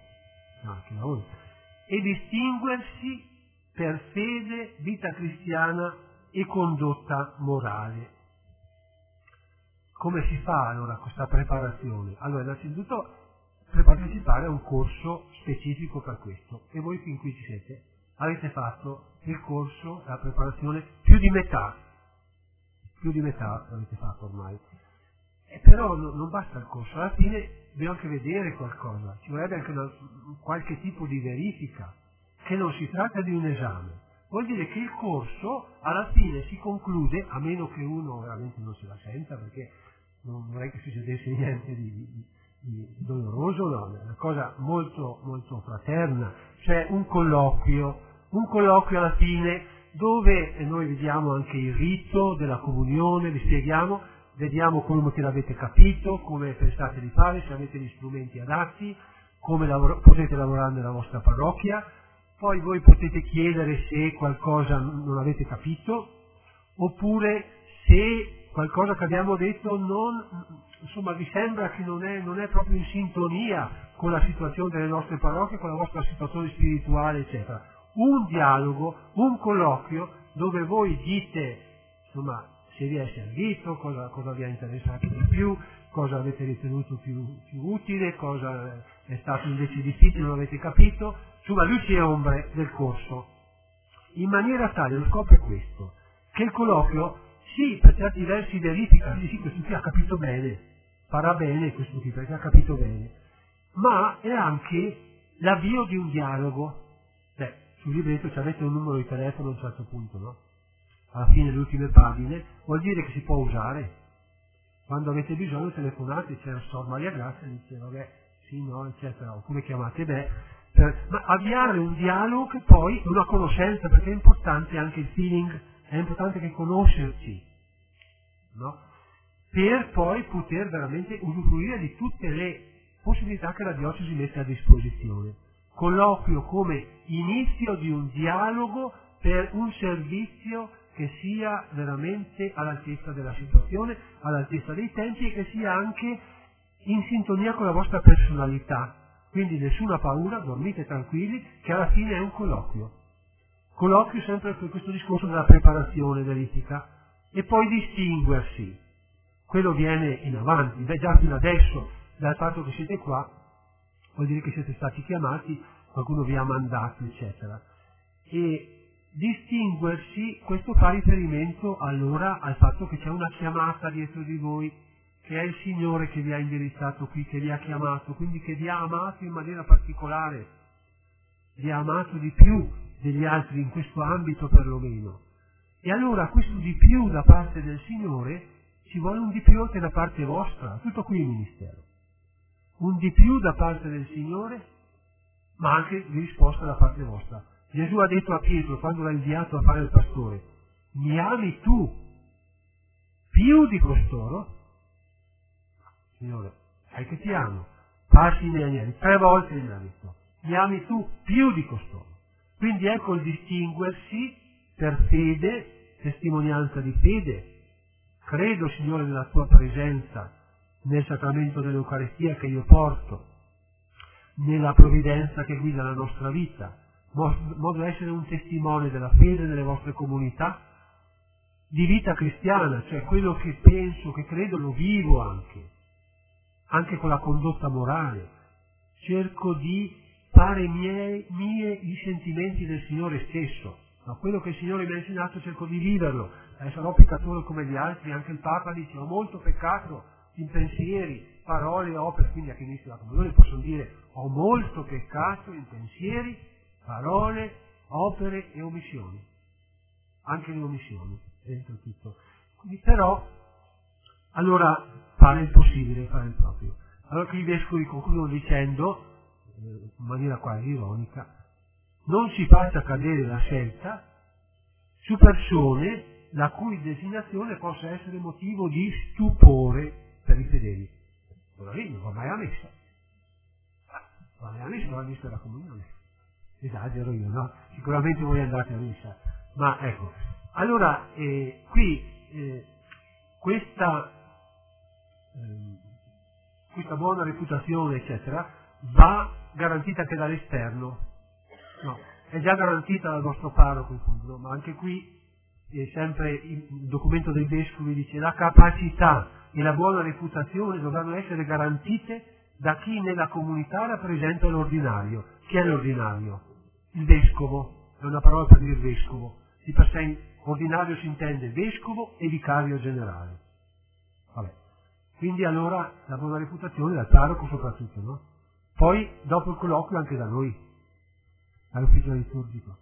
E distinguersi per fede, vita cristiana e condotta morale. Come si fa allora questa preparazione? Allora, innanzitutto per partecipare a un corso specifico per questo, e voi fin qui ci siete, avete fatto il corso, la preparazione, più di metà l'avete fatto ormai. Però non basta il corso, alla fine dobbiamo anche vedere qualcosa, ci vorrebbe anche qualche tipo di verifica, che non si tratta di un esame. Vuol dire che il corso alla fine si conclude, a meno che uno veramente non se la senta, perché non vorrei che succedesse niente di doloroso, no, è una cosa molto, molto fraterna, cioè un colloquio alla fine dove noi vediamo anche il rito della comunione, vi spieghiamo, vediamo come che l'avete capito, come pensate di fare, se avete gli strumenti adatti, come potete lavorare nella vostra parrocchia, poi voi potete chiedere se qualcosa non avete capito, oppure se qualcosa che abbiamo detto vi sembra che non è proprio in sintonia con la situazione delle nostre parrocchie, con la vostra situazione spirituale, eccetera. Un dialogo, un colloquio dove voi dite, se vi è servito, cosa vi ha interessato di più, cosa avete ritenuto più utile, cosa è stato invece difficile, non avete capito, luci e ombre del corso, in maniera tale, lo scopo è questo, che il colloquio, sì, per certi versi verifica, sì, questo qui ha capito bene, farà bene questo qui perché ha capito bene, ma è anche l'avvio di un dialogo. Sul libretto ci avete un numero di telefono a un certo punto, no? Alla fine delle ultime pagine, vuol dire che si può usare. Quando avete bisogno telefonate, c'è Sor Maria Grazia, dice sì, no, eccetera, oppure chiamate me, ma avviare un dialogo che poi è una conoscenza, perché è importante anche il feeling, è importante che conoscerci, no? Per poi poter veramente usufruire di tutte le possibilità che la diocesi mette a disposizione. Colloquio come inizio di un dialogo per un servizio che sia veramente all'altezza della situazione, all'altezza dei tempi e che sia anche in sintonia con la vostra personalità. Quindi nessuna paura, dormite tranquilli, che alla fine è un colloquio. Colloquio sempre per questo discorso della preparazione dell'etica. E poi distinguersi. Quello viene in avanti. Beh, già fino adesso, dal fatto che siete qua, vuol dire che siete stati chiamati, qualcuno vi ha mandato, eccetera. E distinguersi, questo fa riferimento allora al fatto che c'è una chiamata dietro di voi, che è il Signore che vi ha indirizzato qui, che vi ha chiamato, quindi che vi ha amato in maniera particolare, vi ha amato di più degli altri in questo ambito perlomeno. E allora questo di più da parte del Signore, ci vuole un di più anche da parte vostra, tutto qui il ministero. Un di più da parte del Signore, ma anche di risposta da parte vostra. Gesù ha detto a Pietro, quando l'ha inviato a fare il pastore, mi ami tu più di costoro? Signore, sai che ti amo, passi i miei agnelli, 3 volte mi ha detto, mi ami tu più di costoro. Quindi ecco il distinguersi per fede, testimonianza di fede. Credo, Signore, nella tua presenza, nel sacramento dell'Eucaristia che io porto, nella provvidenza che guida la nostra vita, modo da essere un testimone della fede nelle vostre comunità, di vita cristiana, cioè quello che penso, che credo, lo vivo anche con la condotta morale. Cerco di fare mie i sentimenti del Signore stesso, ma quello che il Signore mi ha insegnato cerco di viverlo. Sarò peccatore come gli altri, anche il Papa dice ho molto peccato in pensieri, parole, opere, quindi a chi inizia la comunione possono dire ho molto peccato in pensieri, parole, opere e omissioni, anche le omissioni, dentro tutto. Quindi però, allora fare il possibile, fare il proprio. Allora che i vescovi concludono dicendo, in maniera quasi ironica, non si faccia cadere la scelta su persone la cui designazione possa essere motivo di stupore per i fedeli. Allora lì non va mai a messa. Va mai a messa, va a messa della comunione. Esagero io, no? Sicuramente voi andate a messa. Ma ecco, allora qui questa buona reputazione, eccetera, va garantita anche dall'esterno. No, è già garantita dal vostro parroco in fondo, no? Ma anche qui sempre il documento dei vescovi dice la capacità e la buona reputazione dovranno essere garantite da chi nella comunità rappresenta l'ordinario. Chi è l'ordinario? Il vescovo, è una parola per dire vescovo. Di per sé ordinario si intende vescovo e vicario generale. Vabbè. Quindi allora la buona reputazione dal parroco soprattutto, no? Poi dopo il colloquio anche da noi, all'ufficio liturgico.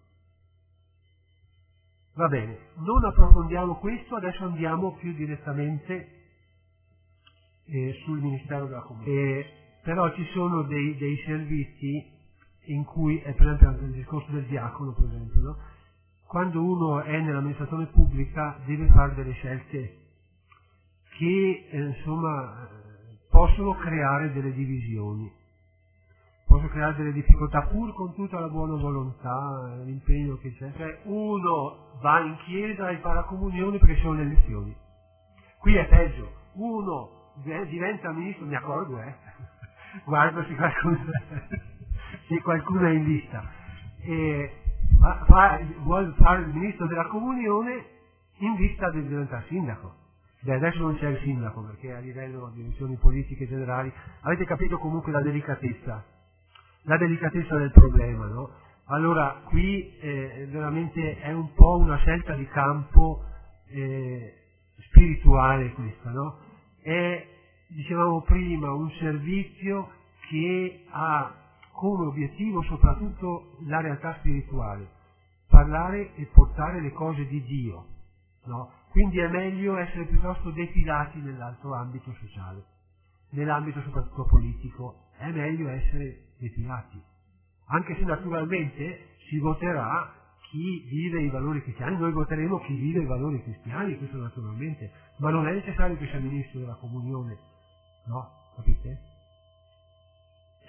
Va bene, non approfondiamo questo, adesso andiamo più direttamente sul Ministero della Comunità. Però ci sono dei servizi in cui, per esempio anche il discorso del diacono, per esempio, no? Quando uno è nell'amministrazione pubblica deve fare delle scelte che insomma possono creare delle divisioni, possono creare delle difficoltà pur con tutta la buona volontà, l'impegno che c'è. Cioè uno va in chiesa e fa la comunione perché sono le elezioni. Qui è peggio, uno diventa ministro, mi accorgo, guardo se qualcuno è in lista, e vuole fare il ministro della comunione in vista di diventare sindaco. Beh, adesso non c'è il sindaco perché a livello di elezioni politiche generali avete capito comunque la delicatezza del problema, no? Allora qui veramente è un po' una scelta di campo spirituale questa, no? È, dicevamo prima, un servizio che ha come obiettivo soprattutto la realtà spirituale, parlare e portare le cose di Dio, no? Quindi è meglio essere piuttosto defilati nell'altro ambito sociale, nell'ambito soprattutto politico, è meglio essere defilati, anche se naturalmente si voterà chi vive i valori cristiani, noi voteremo chi vive i valori cristiani, questo naturalmente, ma non è necessario che sia ministro della comunione, no? Capite?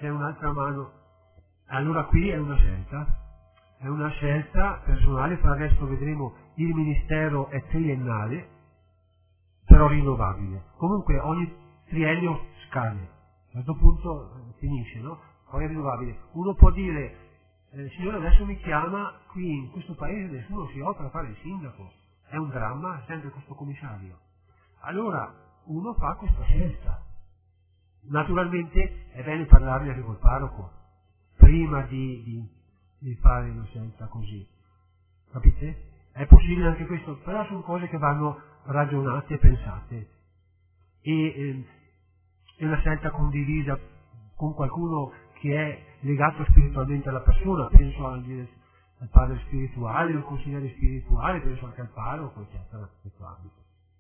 c'è un'altra mano. Allora qui è una scelta personale, per adesso vedremo il ministero è triennale, però rinnovabile. Comunque ogni triennio scade, a un certo punto finisce, no? Poi è rinnovabile. Uno può dire, signore adesso mi chiama, qui in questo paese nessuno si offre a fare il sindaco, è un dramma, è sempre questo commissario. Allora uno fa questa scelta. Naturalmente è bene parlarne anche col parroco, prima di fare una scelta così. Capite? È possibile anche questo, però sono cose che vanno ragionate e pensate. E è una scelta condivisa con qualcuno che è legato spiritualmente alla persona, penso al padre spirituale, al consigliere spirituale, penso anche al parroco, eccetera, in questo ambito.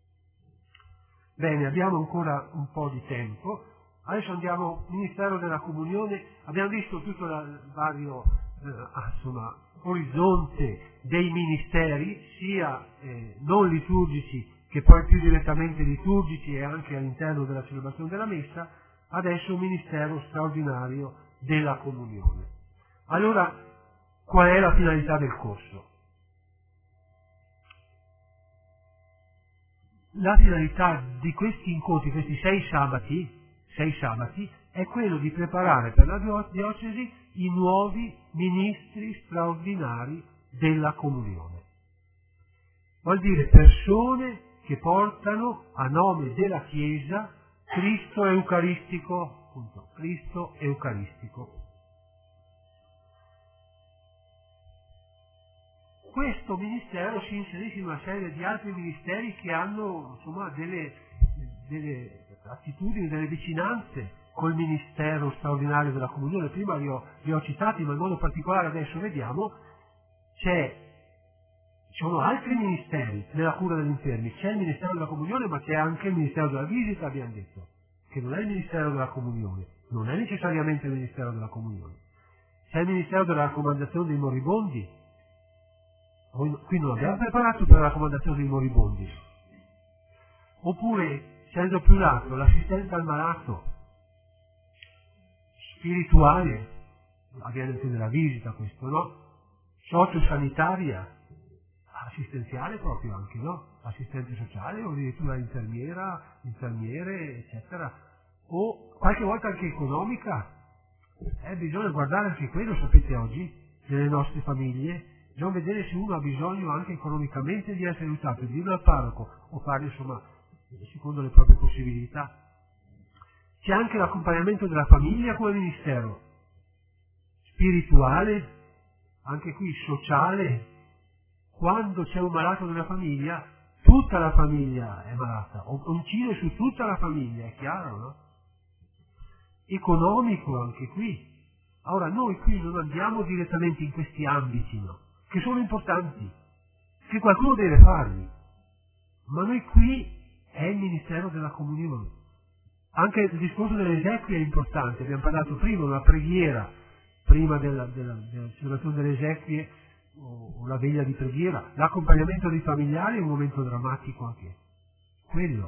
Bene, abbiamo ancora un po' di tempo. Adesso andiamo al Ministero della Comunione. Abbiamo visto tutto il vario orizzonte dei ministeri, sia non liturgici che poi più direttamente liturgici e anche all'interno della celebrazione della Messa. Adesso un ministero straordinario della Comunione. Allora, qual è la finalità del corso? La finalità di questi incontri, questi 6 sabati, è quello di preparare per la diocesi i nuovi ministri straordinari della comunione. Vuol dire persone che portano a nome della Chiesa Cristo Eucaristico, appunto, Cristo Eucaristico. Questo ministero si inserisce in una serie di altri ministeri che hanno delle attitudini, delle vicinanze col ministero straordinario della comunione. Prima li ho citati, ma in modo particolare adesso vediamo, ci sono altri ministeri nella cura degli infermi, c'è il ministero della comunione, ma c'è anche il ministero della visita, abbiamo detto, che non è il ministero della comunione, non è necessariamente il ministero della comunione. C'è il ministero della raccomandazione dei moribondi. Qui non abbiamo preparato per la raccomandazione dei moribondi. Oppure, scendendo più in alto, l'assistenza al malato, spirituale, avviene anche nella visita questo, no? Sociosanitaria, assistenziale proprio anche, no? Assistente sociale o addirittura infermiere, eccetera. O qualche volta anche economica. Bisogna guardare anche quello, sapete, oggi, nelle nostre famiglie. Bisogna vedere se uno ha bisogno anche economicamente di essere aiutato, di dirlo al parroco o fare secondo le proprie possibilità. C'è anche l'accompagnamento della famiglia come ministero, spirituale, anche qui sociale. Quando c'è un malato nella famiglia, tutta la famiglia è malata, o incide su tutta la famiglia, è chiaro, no? Economico anche qui. Ora noi qui non andiamo direttamente in questi ambiti, no? Che sono importanti, che qualcuno deve farli, ma noi qui è il ministero della comunione. Anche il discorso delle esequie è importante, abbiamo parlato prima, una preghiera, prima della celebrazione delle esequie o la veglia di preghiera, l'accompagnamento dei familiari è un momento drammatico anche, quello,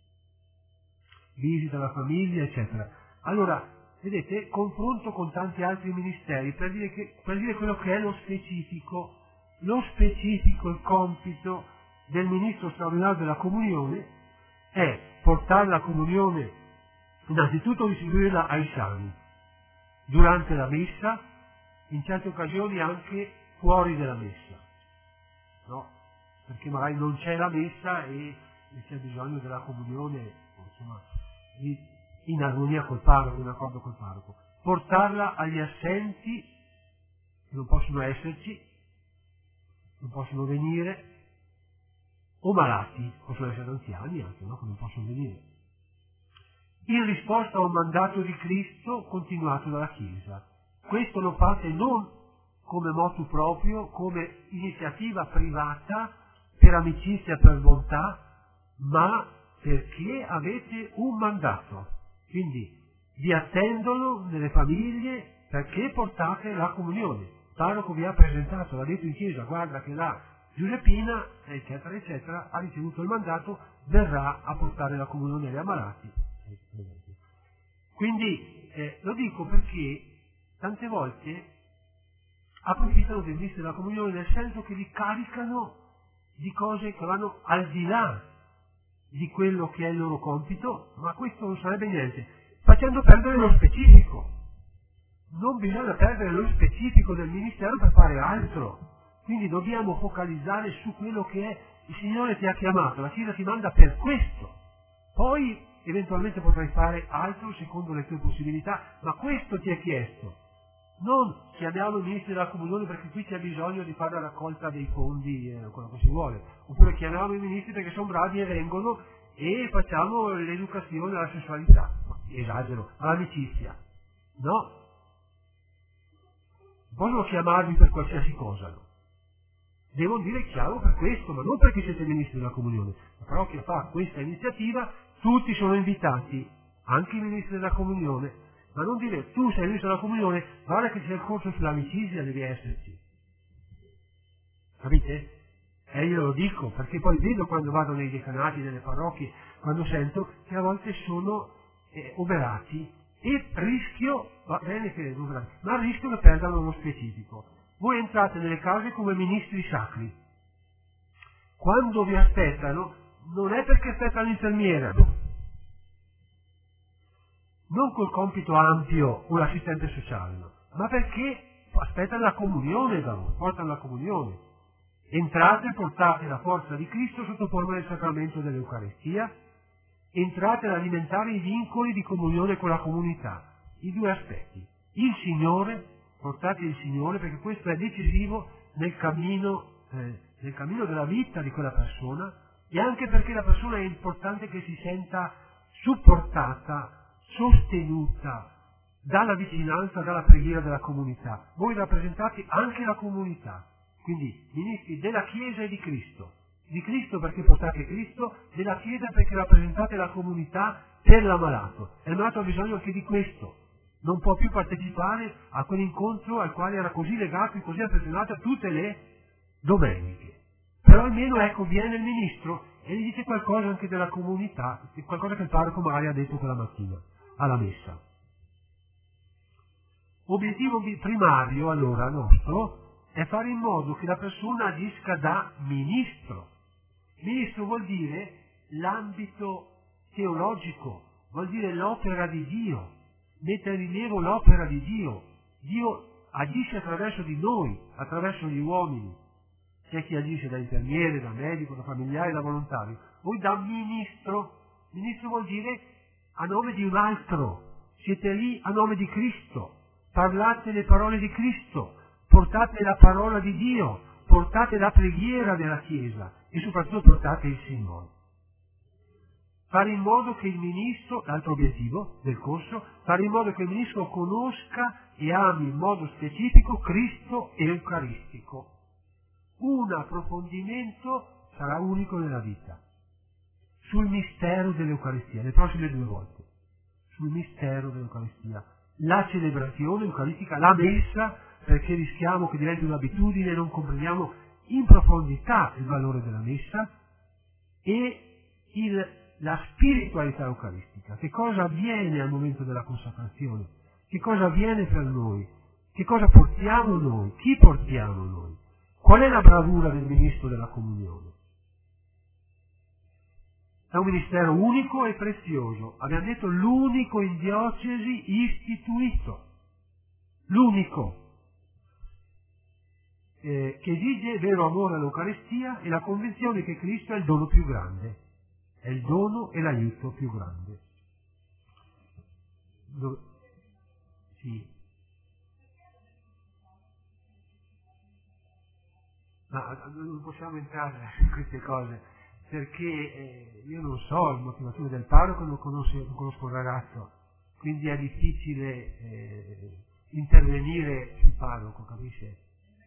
visita la famiglia, eccetera. Allora, vedete, confronto con tanti altri ministeri per dire quello che è lo specifico, il compito del ministro straordinario della comunione è portare la comunione, innanzitutto distribuirla ai sani, durante la messa, in certe occasioni anche fuori della messa, no? Perché magari non c'è la messa e c'è bisogno della comunione, insomma, in armonia col parroco, in accordo col parroco. Portarla agli assenti che non possono esserci, non possono venire, o malati, possono essere anziani anche, no? Che non possono venire. In risposta a un mandato di Cristo continuato dalla Chiesa. Questo lo fate non come motu proprio, come iniziativa privata, per amicizia, per bontà, ma perché avete un mandato. Quindi vi attendono nelle famiglie perché portate la comunione. Il parroco vi ha presentato, l'ha detto in chiesa, guarda che la Giuseppina, eccetera, eccetera, ha ricevuto il mandato, verrà a portare la comunione agli ammalati. Quindi Lo dico perché tante volte approfittano dei ministri della comunione, nel senso che li caricano di cose che vanno al di là di quello che è il loro compito, ma questo non sarebbe niente, facendo perdere lo specifico. Non bisogna perdere lo specifico del ministero per fare altro, quindi dobbiamo focalizzare su quello che è. Il Signore ti ha chiamato, la Chiesa ti manda per questo, poi eventualmente potrai fare altro secondo le tue possibilità, ma questo ti è chiesto. Non chiamiamo i ministri della comunione perché qui c'è bisogno di fare la raccolta dei fondi, quello che si vuole, oppure chiamiamo i ministri perché sono bravi e vengono e facciamo l'educazione alla sessualità, esagero, all'amicizia. No, possono chiamarvi per qualsiasi cosa, no? Devono dire chiaro per questo, ma non perché siete ministri della comunione. La parrocchia fa questa iniziativa, tutti sono invitati, anche i ministri della comunione, ma non dire tu sei ministro della comunione, guarda che c'è il corso sull'amicizia, devi esserci. Capite? E io lo dico, perché poi vedo quando vado nei decanati, nelle parrocchie, quando sento che a volte sono oberati e rischio, va bene che oberati, ma rischio che perdano lo specifico. Voi entrate nelle case come ministri sacri. Quando vi aspettano, non è perché aspetta l'infermiera, non col compito ampio o l'assistente sociale, no, ma perché aspettano la comunione da voi, portano la comunione. Entrate e portate la forza di Cristo sotto forma del sacramento dell'Eucaristia, entrate ad alimentare i vincoli di comunione con la comunità, i due aspetti. Il Signore, portate il Signore, perché questo è decisivo nel cammino della vita di quella persona, e anche perché la persona è importante che si senta supportata, sostenuta dalla vicinanza, dalla preghiera della comunità. Voi rappresentate anche la comunità, quindi ministri della Chiesa e di Cristo perché portate Cristo, della Chiesa perché rappresentate la comunità per l'ammalato. E l'ammalato ha bisogno anche di questo. Non può più partecipare a quell'incontro al quale era così legato e così affezionato tutte le domeniche. Però almeno ecco, viene il ministro e gli dice qualcosa anche della comunità, qualcosa che il parroco magari ha detto quella mattina alla messa. Obiettivo primario allora nostro è fare in modo che la persona agisca da ministro. Ministro vuol dire l'ambito teologico, vuol dire l'opera di Dio, mette in rilievo l'opera di Dio. Dio agisce attraverso di noi, attraverso gli uomini. C'è chi agisce da infermiere, da medico, da familiare, da volontario. Voi da ministro. Ministro vuol dire a nome di un altro. Siete lì a nome di Cristo. Parlate le parole di Cristo. Portate la parola di Dio. Portate la preghiera della Chiesa. E soprattutto portate il Signore. Fare in modo che il ministro, l'altro obiettivo del corso, fare in modo che il ministro conosca e ami in modo specifico Cristo eucaristico. Un approfondimento sarà unico nella vita sul mistero dell'Eucaristia, le prossime 2 volte, sul mistero dell'Eucaristia, la celebrazione eucaristica, la messa, perché rischiamo che diventi un'abitudine e non comprendiamo in profondità il valore della messa, e la spiritualità eucaristica, che cosa avviene al momento della consacrazione, che cosa avviene per noi, che cosa portiamo noi, chi portiamo noi. Qual è la bravura del ministro della comunione? È un ministero unico e prezioso. Abbiamo detto l'unico in diocesi istituito. L'unico. Che esige vero amore all'Eucaristia e la convinzione che Cristo è il dono più grande. È il dono e l'aiuto più grande. Sì. Ma non possiamo entrare in queste cose, perché io non so il motivazione del parroco, non conosco il ragazzo, quindi è difficile intervenire sul parroco, capisce?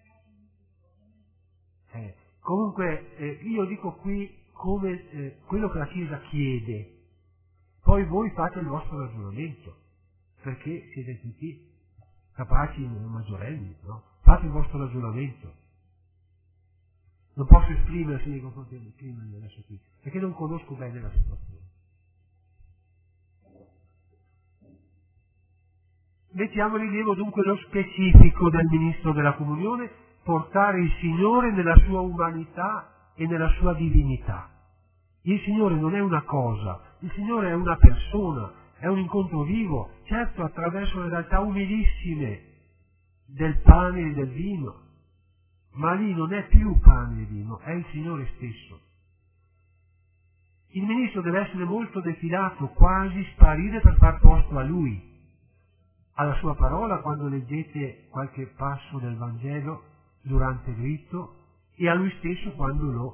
Comunque io dico qui come quello che la Chiesa chiede, poi voi fate il vostro ragionamento, perché siete tutti capaci, maggiorenni, no? Fate il vostro ragionamento. Non posso esprimersi nei confronti del clima adesso qui, perché non conosco bene la situazione. Mettiamo in rilievo dunque lo specifico del ministro della comunione, portare il Signore nella sua umanità e nella sua divinità. Il Signore non è una cosa, il Signore è una persona, è un incontro vivo, certo attraverso le realtà umilissime del pane e del vino, ma lì non è più pane e vino, è il Signore stesso. Il ministro deve essere molto defilato, quasi sparire per far posto a Lui, alla sua parola quando leggete qualche passo del Vangelo durante il rito e a Lui stesso quando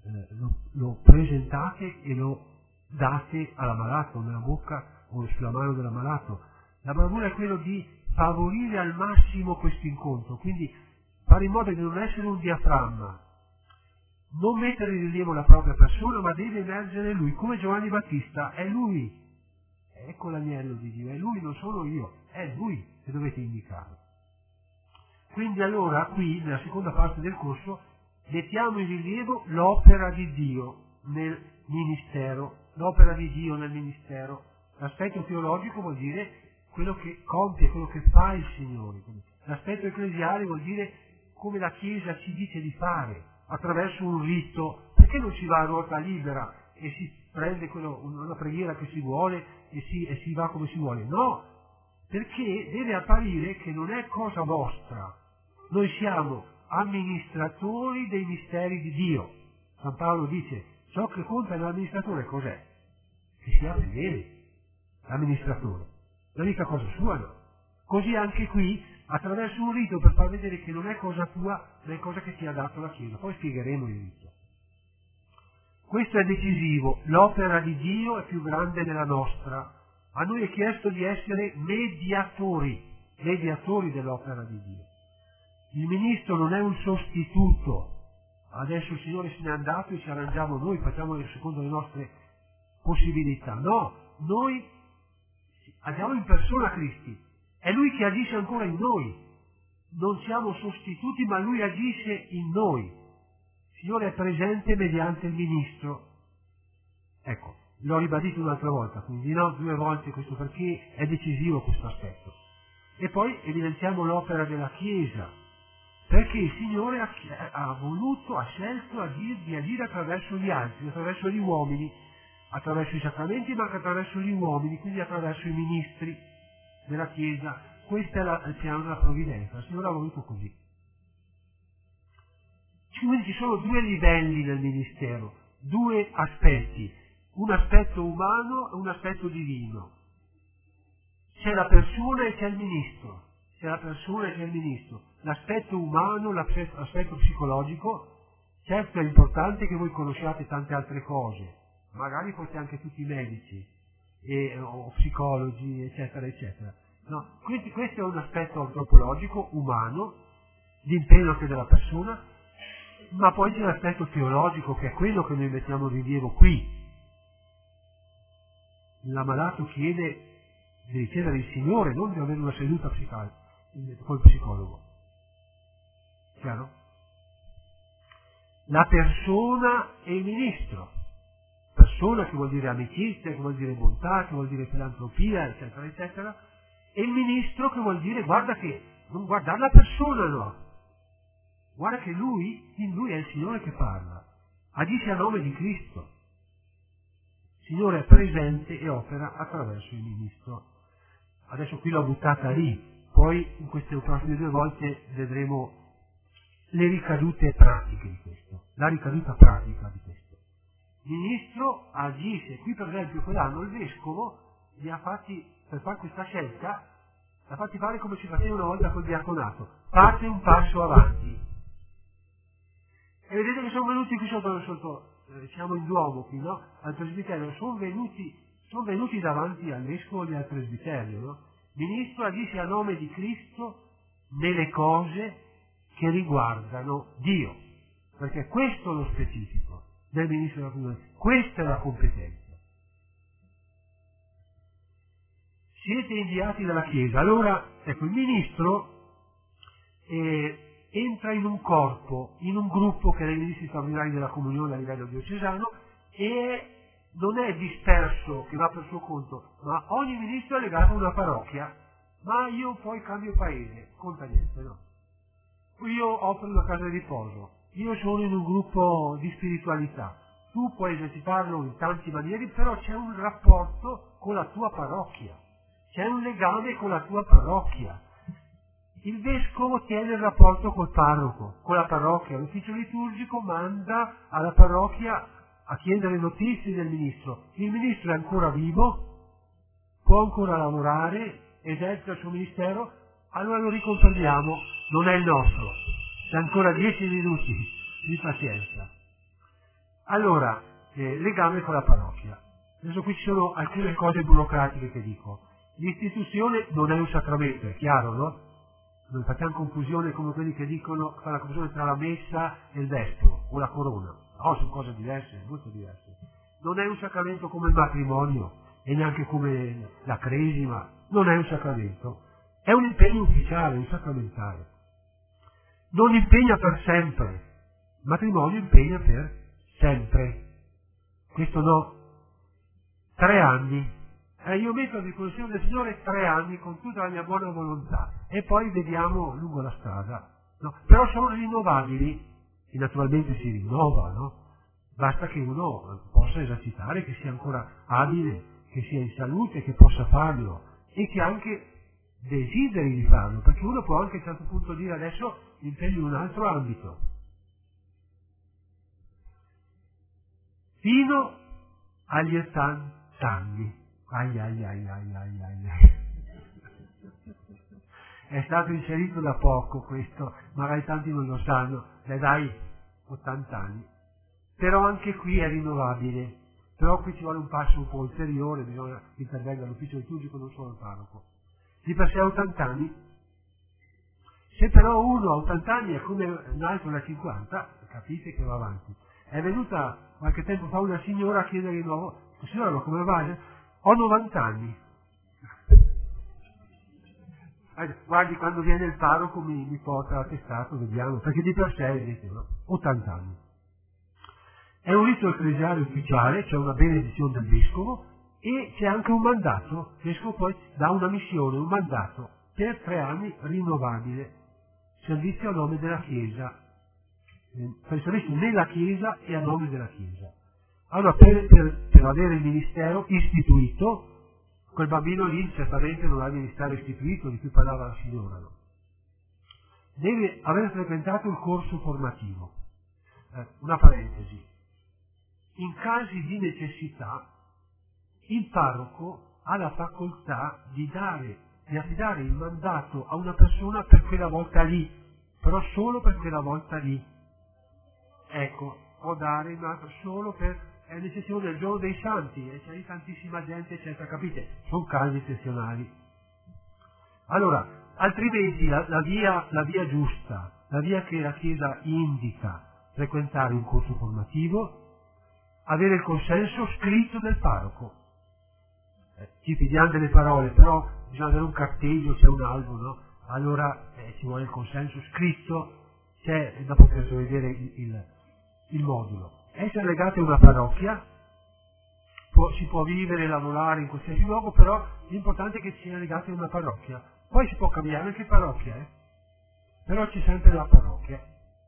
lo presentate e lo date all'ammalato, nella bocca o sulla mano dell'ammalato. La bravura è quello di favorire al massimo questo incontro, quindi fare in modo di non essere un diaframma, non mettere in rilievo la propria persona, ma deve emergere Lui, come Giovanni Battista, è Lui, ecco l'agnello di Dio, è Lui, non sono io, è Lui che dovete indicare. Quindi allora qui, nella seconda parte del corso, mettiamo in rilievo l'opera di Dio nel ministero, l'opera di Dio nel ministero. L'aspetto teologico vuol dire quello che compie, quello che fa il Signore. L'aspetto ecclesiale vuol dire come la Chiesa ci dice di fare, attraverso un rito, perché non si va a ruota libera e si prende una preghiera che si vuole e si va come si vuole. No, perché deve apparire che non è cosa vostra. Noi siamo amministratori dei misteri di Dio. San Paolo dice, ciò che conta nell'amministratore cos'è? Che sia fedele, l'amministratore. Non è mica cosa sua, no. Così anche qui, attraverso un rito per far vedere che non è cosa tua, ma è cosa che ti ha dato la Chiesa. Poi spiegheremo il rito. Questo è decisivo. L'opera di Dio è più grande della nostra. A noi è chiesto di essere mediatori dell'opera di Dio. Il ministro non è un sostituto. Adesso il Signore se n'è andato e ci arrangiamo noi, facciamo secondo le nostre possibilità. No, noi abbiamo in persona Cristi. È Lui che agisce ancora in noi. Non siamo sostituti, ma Lui agisce in noi. Il Signore è presente mediante il ministro. Ecco, l'ho ribadito un'altra volta, quindi no, 2 volte questo perché è decisivo questo aspetto. E poi evidenziamo l'opera della Chiesa, perché il Signore ha scelto di agire attraverso gli altri, attraverso gli uomini, attraverso i sacramenti, ma anche attraverso gli uomini, quindi attraverso i ministri della Chiesa. Questo è il piano della provvidenza, il Signore ha voluto così. Quindi ci sono 2 livelli nel ministero, 2 aspetti, un aspetto umano e un aspetto divino. C'è la persona e c'è il ministro, L'aspetto umano, l'aspetto psicologico, certo è importante che voi conosciate tante altre cose, magari foste anche tutti medici o psicologi, eccetera, eccetera. No, questo è un aspetto antropologico, umano, l'impegno anche della persona, ma poi c'è l'aspetto teologico, che è quello che noi mettiamo in rilievo qui. L'ammalato chiede di ricevere il Signore, non di avere una seduta col psicologo. Chiaro? La persona e il ministro. Persona che vuol dire amicizia, che vuol dire bontà, che vuol dire filantropia, eccetera, eccetera. E il ministro che vuol dire, guarda che, non guardare la persona, no. Guarda che in lui è il Signore che parla. Agisce a nome di Cristo. Il Signore è presente e opera attraverso il ministro. Adesso qui l'ho buttata lì, poi in queste prossime 2 volte vedremo le ricadute pratiche di questo, la ricaduta pratica di questo. Il ministro agisce, qui per esempio quell'anno il vescovo li ha fatti, per fare questa scelta, l'ha fatti fare come si faceva una volta col diaconato, fate un passo avanti. E vedete che sono venuti qui sotto siamo in Duomo qui, no? Al presbiterio, sono venuti davanti al vescovo e al presbiterio, no? Il ministro agisce a nome di Cristo nelle cose che riguardano Dio, perché questo è lo specifico del ministro della comunione, questa è la competenza. Siete inviati dalla Chiesa, allora ecco, il ministro entra in un corpo, in un gruppo che è i ministri straordinari della comunione a livello diocesano, e non è disperso che va per suo conto, ma ogni ministro è legato a una parrocchia, ma io poi cambio paese, conta niente, no? Io offro una casa di riposo, io sono in un gruppo di spiritualità, tu puoi esercitarlo in tanti manieri, però c'è un rapporto con la tua parrocchia, c'è un legame con la tua parrocchia. Il vescovo tiene il rapporto col parroco, con la parrocchia, l'ufficio liturgico manda alla parrocchia a chiedere notizie del ministro. Il ministro è ancora vivo, può ancora lavorare, esercita il suo ministero, allora lo riconfermiamo, non è il nostro. C'è ancora 10 minuti di pazienza. Allora, legame con la parrocchia. Adesso qui ci sono alcune cose burocratiche che dico. L'istituzione non è un sacramento, è chiaro, no? Non facciamo confusione come quelli che dicono, fanno la confusione tra la messa e il vescovo o la corona. No, sono cose diverse, molto diverse. Non è un sacramento come il matrimonio e neanche come la cresima, non è un sacramento. È un impegno ufficiale, un sacramentale. Non impegna per sempre. Il matrimonio impegna per sempre. Questo no. 3 anni. Io metto a disposizione del Signore 3 anni con tutta la mia buona volontà e poi vediamo lungo la strada. No? Però sono rinnovabili e naturalmente si rinnova, no? Basta che uno possa esercitare, che sia ancora abile, che sia in salute, che possa farlo e che anche desideri di farlo, perché uno può anche a un certo punto dire adesso mi impegno in un altro ambito. Fino agli 80 anni. Ai ai ai ai ai ai. È stato inserito da poco questo, magari tanti non lo sanno, dai 80 anni. Però anche qui è rinnovabile, però qui ci vuole un passo un po' ulteriore, bisogna che intervenga l'ufficio liturgico, non solo il parroco. Di per sé a 80 anni. Se però uno a 80 anni è come un altro da 50, capite che va avanti. È venuta qualche tempo fa una signora a chiedere di nuovo, signora, ma come va? Ho 90 anni. Guardi, quando viene il parroco mi porta l'attestato, vediamo, perché di per sé, vedete, no? 80 anni. È un rito ecclesiale ufficiale, c'è una benedizione del vescovo e c'è anche un mandato. Il vescovo poi dà una missione, un mandato per 3 anni rinnovabile, servizio a nome della Chiesa, per servizio nella Chiesa e a nome della Chiesa. Allora, per avere il ministero istituito, quel bambino lì certamente non ha il ministero istituito di cui parlava la signora, no? Deve aver frequentato il corso formativo. Una parentesi. In casi di necessità, il parroco ha la facoltà di affidare il mandato a una persona per quella volta lì, però solo per quella volta lì. Ecco, può dare il mandato solo per l'eccezione del giorno dei santi, e c'è lì tantissima gente, eccetera, capite? Sono casi eccezionali. Allora, altrimenti la via giusta, la via che la Chiesa indica, frequentare un corso formativo, avere il consenso scritto del parroco. Ci fidiamo delle parole, però bisogna avere un carteggio, c'è un albo, no? Allora ci vuole il consenso scritto, c'è da poter vedere il modulo. Essere legati a una parrocchia, si può vivere e lavorare in qualsiasi luogo, però l'importante è che si sia legati a una parrocchia. Poi si può cambiare anche parrocchia, però c'è sempre la parrocchia.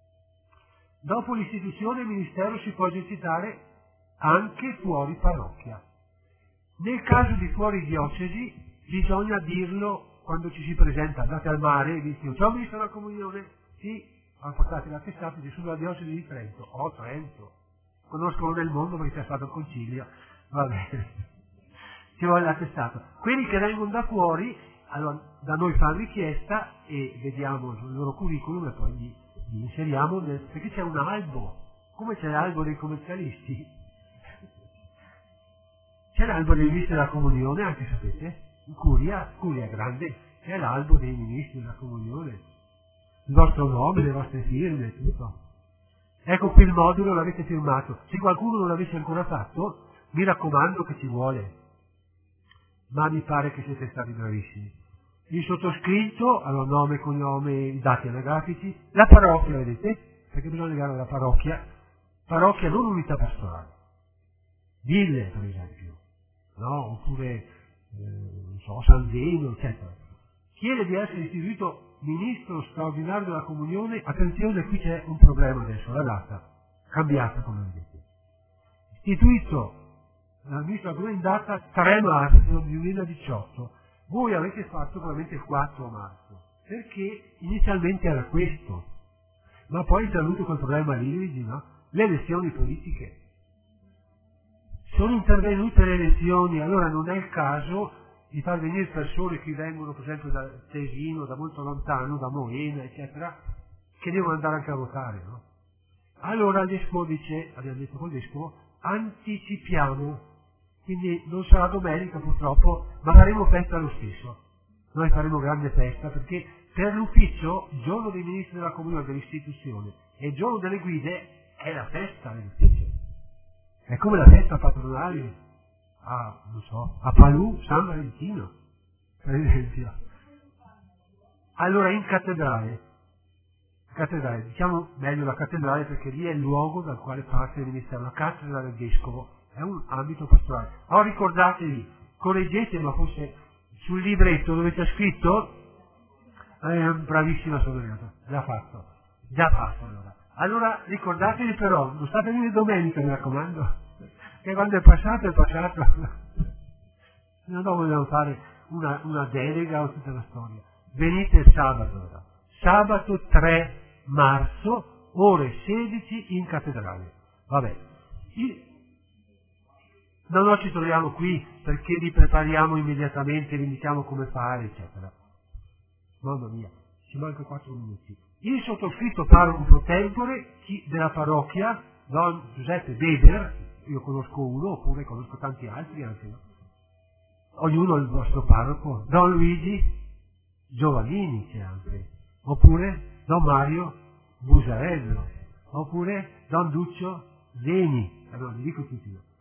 Dopo l'istituzione il ministero si può esercitare anche fuori parrocchia. Nel caso di fuori diocesi bisogna dirlo quando ci si presenta, andate al mare e dicono ciao ministro della comunione, sì, portate l'attestato di sulla diocesi di Trento, Trento, conoscono nel mondo perché c'è stato il concilio, va bene, ci vuole l'attestato. Quelli che vengono da fuori, allora da noi fanno richiesta e vediamo il loro curriculum e poi li inseriamo, perché c'è un albo, come c'è l'albo dei commercialisti, c'è l'albo dei ministri della comunione, anche sapete, in Curia è grande, c'è l'albo dei ministri della comunione, il vostro nome, le vostre firme, tutto. Ecco qui il modulo, l'avete firmato. Se qualcuno non l'avesse ancora fatto, mi raccomando che ci vuole. Ma mi pare che siete stati bravissimi. Il sottoscritto, allora nome, cognome, i dati anagrafici, la parrocchia, vedete? Perché bisogna legare alla parrocchia, non unità pastorale. Ville, per esempio, no? Oppure, non so, San Zeno, eccetera. chiede di essere istituito ministro straordinario della comunione. Attenzione, qui c'è un problema adesso, la data cambiata, come vedete. Istituito ministro della comunione in data 3 marzo 2018, voi avete fatto probabilmente il 4 marzo, perché inizialmente era questo, ma poi c'è avuto quel problema lì, no? Le elezioni politiche. Sono intervenute le elezioni, allora non è il caso di far venire persone che vengono per esempio da Tesino, da molto lontano, da Moena, eccetera, che devono andare anche a votare, no? Allora il vescovo dice, abbiamo detto col vescovo, anticipiamo, quindi non sarà domenica purtroppo, ma faremo festa lo stesso. Noi faremo grande festa perché per l'ufficio, il giorno dei ministri della comunione dell'istituzione e il giorno delle guide è la festa dell'ufficio. È come la festa patronale a Palù, San Valentino, per esempio. Allora in cattedrale, diciamo meglio la cattedrale perché lì è il luogo dal quale parte il ministero, la cattedra del vescovo, è un ambito pastorale. Allora ricordatevi, correggete, ma forse sul libretto dove c'è scritto, bravissima sorella, già fatto allora. Allora ricordatevi però, non state venire domenica, mi raccomando, che quando è passato è passato. No, vogliamo fare una delega o tutta la storia. Venite il sabato allora. Sabato 3 marzo, ore 16 in cattedrale. Vabbè. No, ci troviamo qui perché li prepariamo immediatamente, vi diciamo come fare, eccetera. Mamma mia, ci mancano 4 minuti. Il sottoscritto parroco pro tempore della parrocchia, Don Giuseppe Weber, io conosco uno, oppure conosco tanti altri anche, no? Ognuno è il vostro parroco. Don Luigi Giovannini c'è anche, oppure Don Mario Busarello, oppure Don Duccio Zeni, allora vi dico tutti io.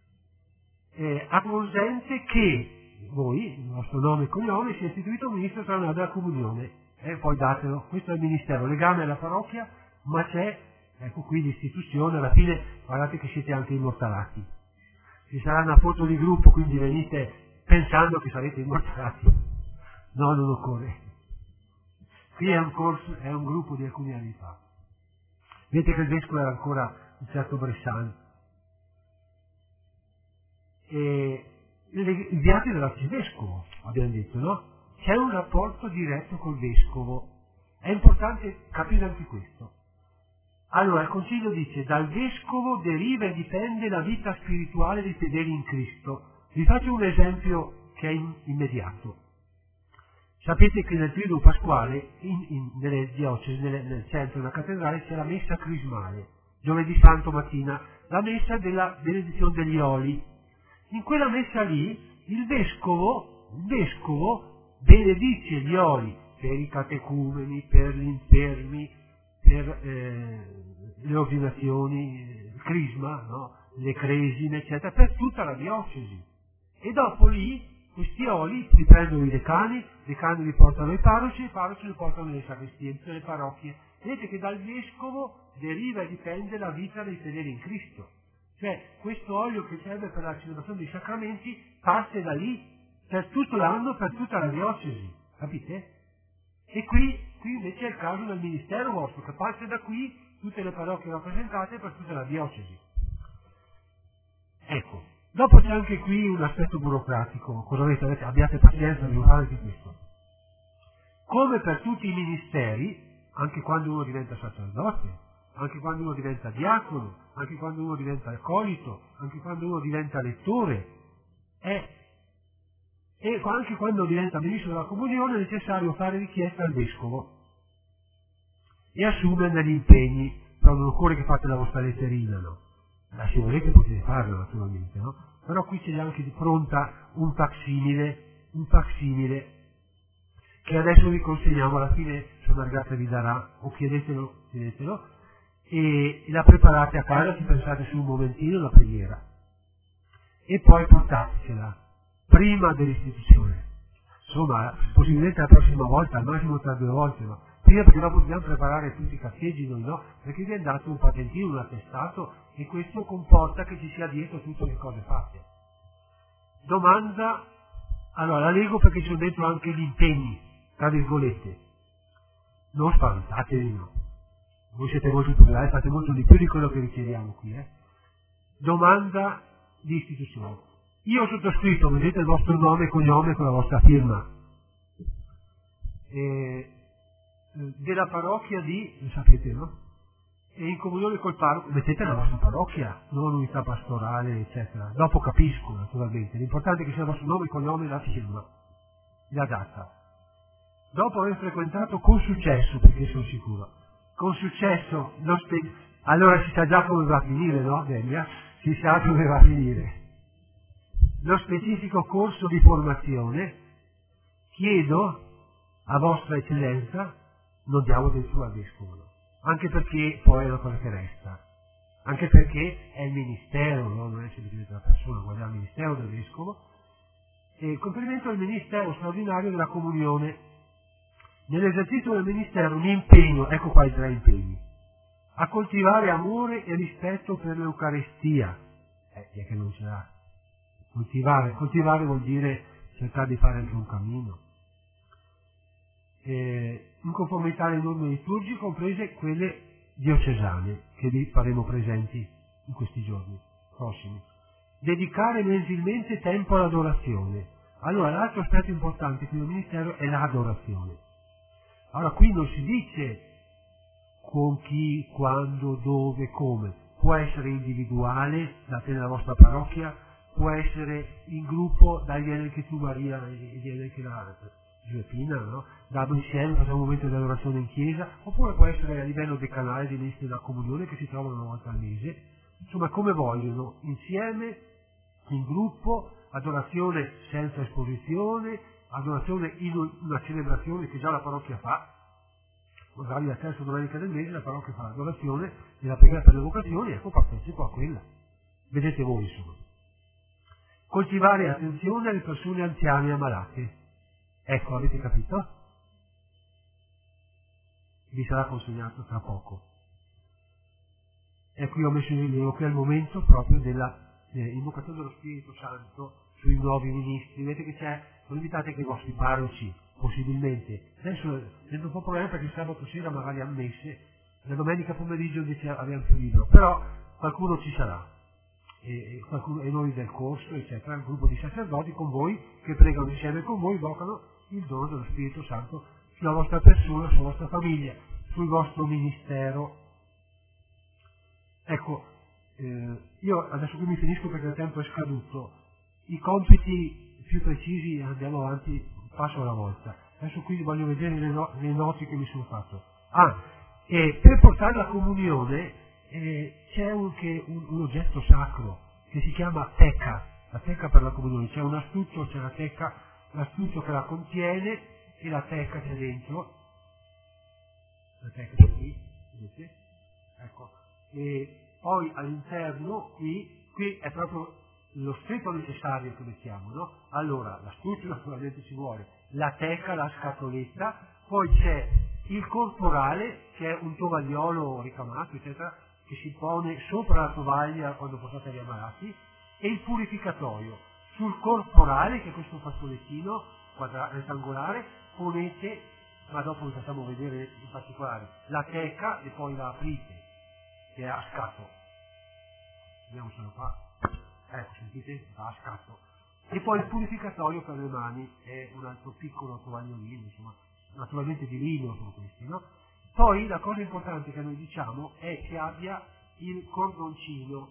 Acconsente che voi, il vostro nome e cognome, sia istituito ministro straordinario della comunione, e poi datelo, questo è il ministero, legame alla parrocchia, ma c'è, ecco qui l'istituzione, alla fine guardate che siete anche immortalati. Ci sarà una foto di gruppo, quindi venite pensando che sarete immortalati. No, non occorre. Qui è un corso, è un gruppo di alcuni anni fa. Vedete che il vescovo era ancora un certo Bressan. I viati dell'arcivescovo, abbiamo detto, no? C'è un rapporto diretto col vescovo. È importante capire anche questo. Allora, il Concilio dice, dal vescovo deriva e dipende la vita spirituale dei fedeli in Cristo. Vi faccio un esempio che è immediato. Sapete che nel Triduo Pasquale, nelle diocesi, nel centro della cattedrale, c'è la messa crismale, giovedì santo mattina, la messa della benedizione degli oli. In quella messa lì, il vescovo benedice gli oli per i catecumeni, per gli infermi, per le ordinazioni, il crisma, no? Le cresime, eccetera, per tutta la diocesi. E dopo lì, questi oli li prendono i decani li portano ai parroci, i parroci li portano nelle sacrestie, nelle parrocchie. Vedete che dal vescovo deriva e dipende la vita dei fedeli in Cristo. Cioè, questo olio che serve per la celebrazione dei sacramenti parte da lì per tutto l'anno, per tutta la diocesi, capite? E qui invece è il caso del ministero vostro, che parte da qui, tutte le parrocchie rappresentate per tutta la diocesi. Ecco, dopo c'è anche qui un aspetto burocratico, cosa avete? Abbiate pazienza, devo fare anche questo. Come per tutti i ministeri, anche quando uno diventa sacerdote, anche quando uno diventa diacono, anche quando uno diventa accolito, anche quando uno diventa lettore, e anche quando diventa ministro della comunione è necessario fare richiesta al vescovo e assumere degli impegni. Però non occorre che fate la vostra letterina, no? Se volete potete farlo naturalmente, no? Però qui c'è anche di pronta un facsimile che adesso vi consegniamo, alla fine Sua Margherita vi darà, o chiedetelo, e la preparate a casa, ci pensate su un momentino la preghiera e poi portatecela prima dell'istituzione, insomma possibilmente la prossima volta, al massimo tra 2 volte, ma prima, perché dopo dobbiamo preparare tutti i catteggi, noi no, perché vi è dato un patentino, un attestato, e questo comporta che ci sia dietro tutte le cose fatte. Domanda, allora la leggo perché ci sono dentro anche gli impegni tra virgolette, non spaventatevi, no. Voi siete molto più bravi, fate molto di più di quello che richiediamo qui, Domanda di istituzione. Io ho sottoscritto, vedete il vostro nome e cognome con la vostra firma, della parrocchia di, lo sapete, no? E in comunione col parroco, mettete la vostra parrocchia, non unità pastorale, eccetera. Dopo capisco, naturalmente. L'importante è che sia il vostro nome, cognome e la firma, la data. Dopo aver frequentato con successo, perché sono sicuro, con successo, allora si sa già come va a finire, no, Delia? Si sa come va a finire. Lo specifico corso di formazione, chiedo a vostra eccellenza, non diamo del suo al vescovo, no? Anche perché poi è una cosa che resta, anche perché è il ministero, no? Non è semplicemente la persona, guarda il ministero del vescovo, e complimento al ministero straordinario della comunione. Nell'esercizio del ministero mi impegno, ecco qua i 3 impegni, a coltivare amore e rispetto per l'Eucaristia. Chi è che non ce l'ha? Coltivare vuol dire cercare di fare anche un cammino. In conformità alle norme liturgiche, comprese quelle diocesane, che vi faremo presenti in questi giorni prossimi. Dedicare mensilmente tempo all'adorazione. Allora, l'altro aspetto importante qui del ministero è l'adorazione. Allora, qui non si dice con chi, quando, dove, come. Può essere individuale, date nella vostra parrocchia, può essere in gruppo, dai vieni anche tu Maria e vieni anche la Giuseppina, no? Dado insieme, facciamo un momento di adorazione in chiesa, oppure può essere a livello decannale dei ministri della comunione che si trovano una volta al mese, insomma come vogliono, insieme, in gruppo, adorazione senza esposizione, adorazione in una celebrazione che già la parrocchia fa, magari la terza domenica del mese la parrocchia fa l'adorazione e la preghiera per le vocazioni, ecco partecipo a quella. Vedete voi insomma. Coltivare attenzione alle persone anziane e ammalate. Ecco, avete capito? Vi sarà consegnato tra poco. E qui ho messo in rilievo che è il momento proprio della invocazione dello Spirito Santo sui nuovi ministri. Vedete che non invitate anche i vostri parroci, possibilmente. Adesso è un po' problema perché sabato sera magari ammesse, la domenica pomeriggio invece abbiamo più libero, però qualcuno ci sarà. E noi del corso, eccetera, un gruppo di sacerdoti con voi che pregano insieme con voi, invocano il dono dello Spirito Santo sulla vostra persona, sulla vostra famiglia, sul vostro ministero. Ecco, io adesso qui mi finisco perché il tempo è scaduto. I compiti più precisi andiamo avanti passo alla volta. Adesso qui voglio vedere le note che mi sono fatto. E per portare la comunione c'è anche un oggetto sacro che si chiama teca, la teca per la comunione. C'è un astuccio, c'è la teca, l'astuccio che la contiene e la teca c'è dentro. La teca c'è qui, vedete? Ecco. E poi all'interno qui è proprio lo stretto necessario che mettiamo, no? Allora, l'astuccio naturalmente ci vuole, la teca, la scatoletta, poi c'è il corporale, che è un tovagliolo ricamato, eccetera, che si pone sopra la tovaglia quando portate gli ammalati, e il purificatorio. Sul corporale, che è questo fazzolettino rettangolare, ponete, ma dopo vi facciamo vedere in particolare, la teca e poi la aprite, che è a scatto. Vediamo se lo fa. Ecco, sentite? Va a scatto. E poi il purificatorio per le mani è un altro piccolo tovagliolino, insomma, naturalmente di lino sono questi, no? Poi la cosa importante che noi diciamo è che abbia il cordoncino,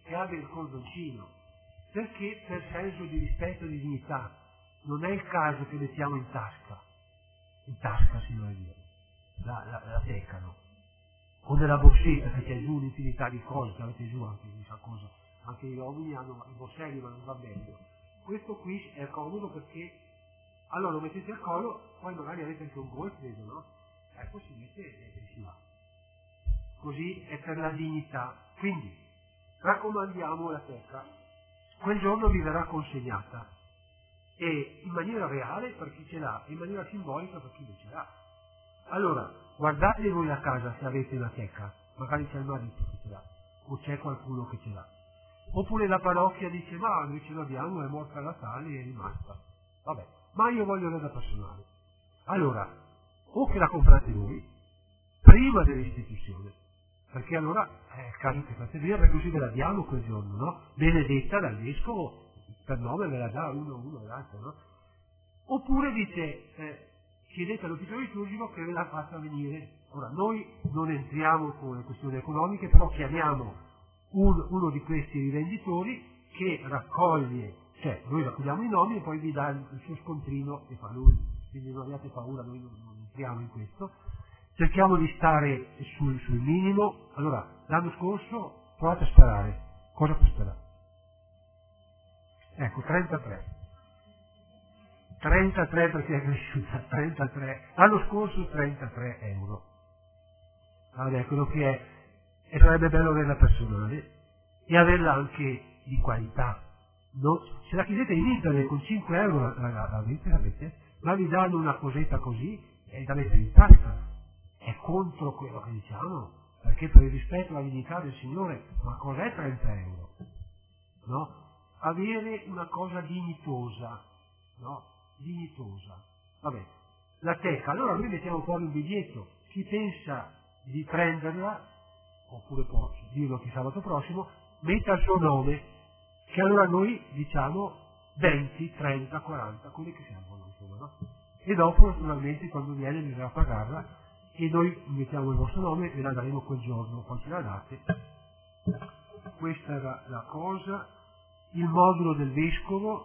perché per senso di rispetto e di dignità non è il caso che mettiamo in tasca si vuole dire, la teca, no? O nella borsetta, che c'è giù un'infinità di cose, che avete giù anche chissà cosa, anche gli uomini hanno i borselli ma non va bene. Questo qui è comodo perché allora lo mettete al collo, poi magari avete anche un gol, credo, no? Ecco, si mette e si va. Così è per la dignità. Quindi raccomandiamo la teca. Quel giorno vi verrà consegnata, e in maniera reale per chi ce l'ha, e in maniera simbolica per chi non ce l'ha. Allora, guardate voi a casa se avete una teca, magari c'è il marito che ce l'ha, o c'è qualcuno che ce l'ha. Oppure la parrocchia dice, ma noi ce l'abbiamo, è morta la tale e è rimasta. Vabbè, ma io voglio nota personale. allora o che la comprate voi prima dell'istituzione, perché allora è il caso che fate via, perché così ve la diamo quel giorno, no? Benedetta dal vescovo, per nome ve la dà uno e l'altro, no? Oppure dice, chiedete all'ufficio liturgico che ve la faccia venire. Ora, noi non entriamo con le questioni economiche, però chiamiamo uno di questi rivenditori che raccoglie, cioè noi raccogliamo i nomi e poi vi dà il suo scontrino e fa lui, quindi non abbiate paura, noi non entriamo in questo. Cerchiamo di stare sul minimo. Allora, l'anno scorso provate a sparare, cosa costerà? Ecco, 33 perché è cresciuta, 33, l'anno scorso 33 euro. Vabbè, quello che è, e sarebbe bello averla personale e averla anche di qualità. No? Se la chiedete in internet con 5 euro la avete, ma vi danno una cosetta così e la mettete in tasca. È contro quello che diciamo, perché per il rispetto alla dignità del Signore, ma cos'è 30 euro? No? Avere una cosa dignitosa, no? Dignitosa. Vabbè, la teca, allora noi mettiamo fuori un biglietto, chi pensa di prenderla, oppure può dirlo che sabato prossimo, metta il suo nome, che allora noi diciamo 20, 30, 40, quelli che servono, insomma, no? E dopo naturalmente quando viene bisogna pagarla e noi mettiamo il vostro nome e la daremo quel giorno, poi ce la date. Questa era la cosa, il modulo del vescovo,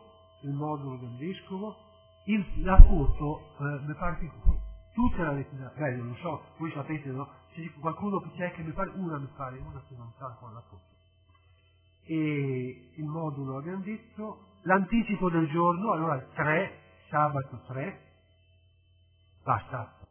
la foto, mi pare che tutte la avete, non so, voi sapete, no? Se qualcuno che c'è che una che non sa con la foto. E il modulo abbiamo detto, l'anticipo del giorno, allora il 3, sabato 3, basta.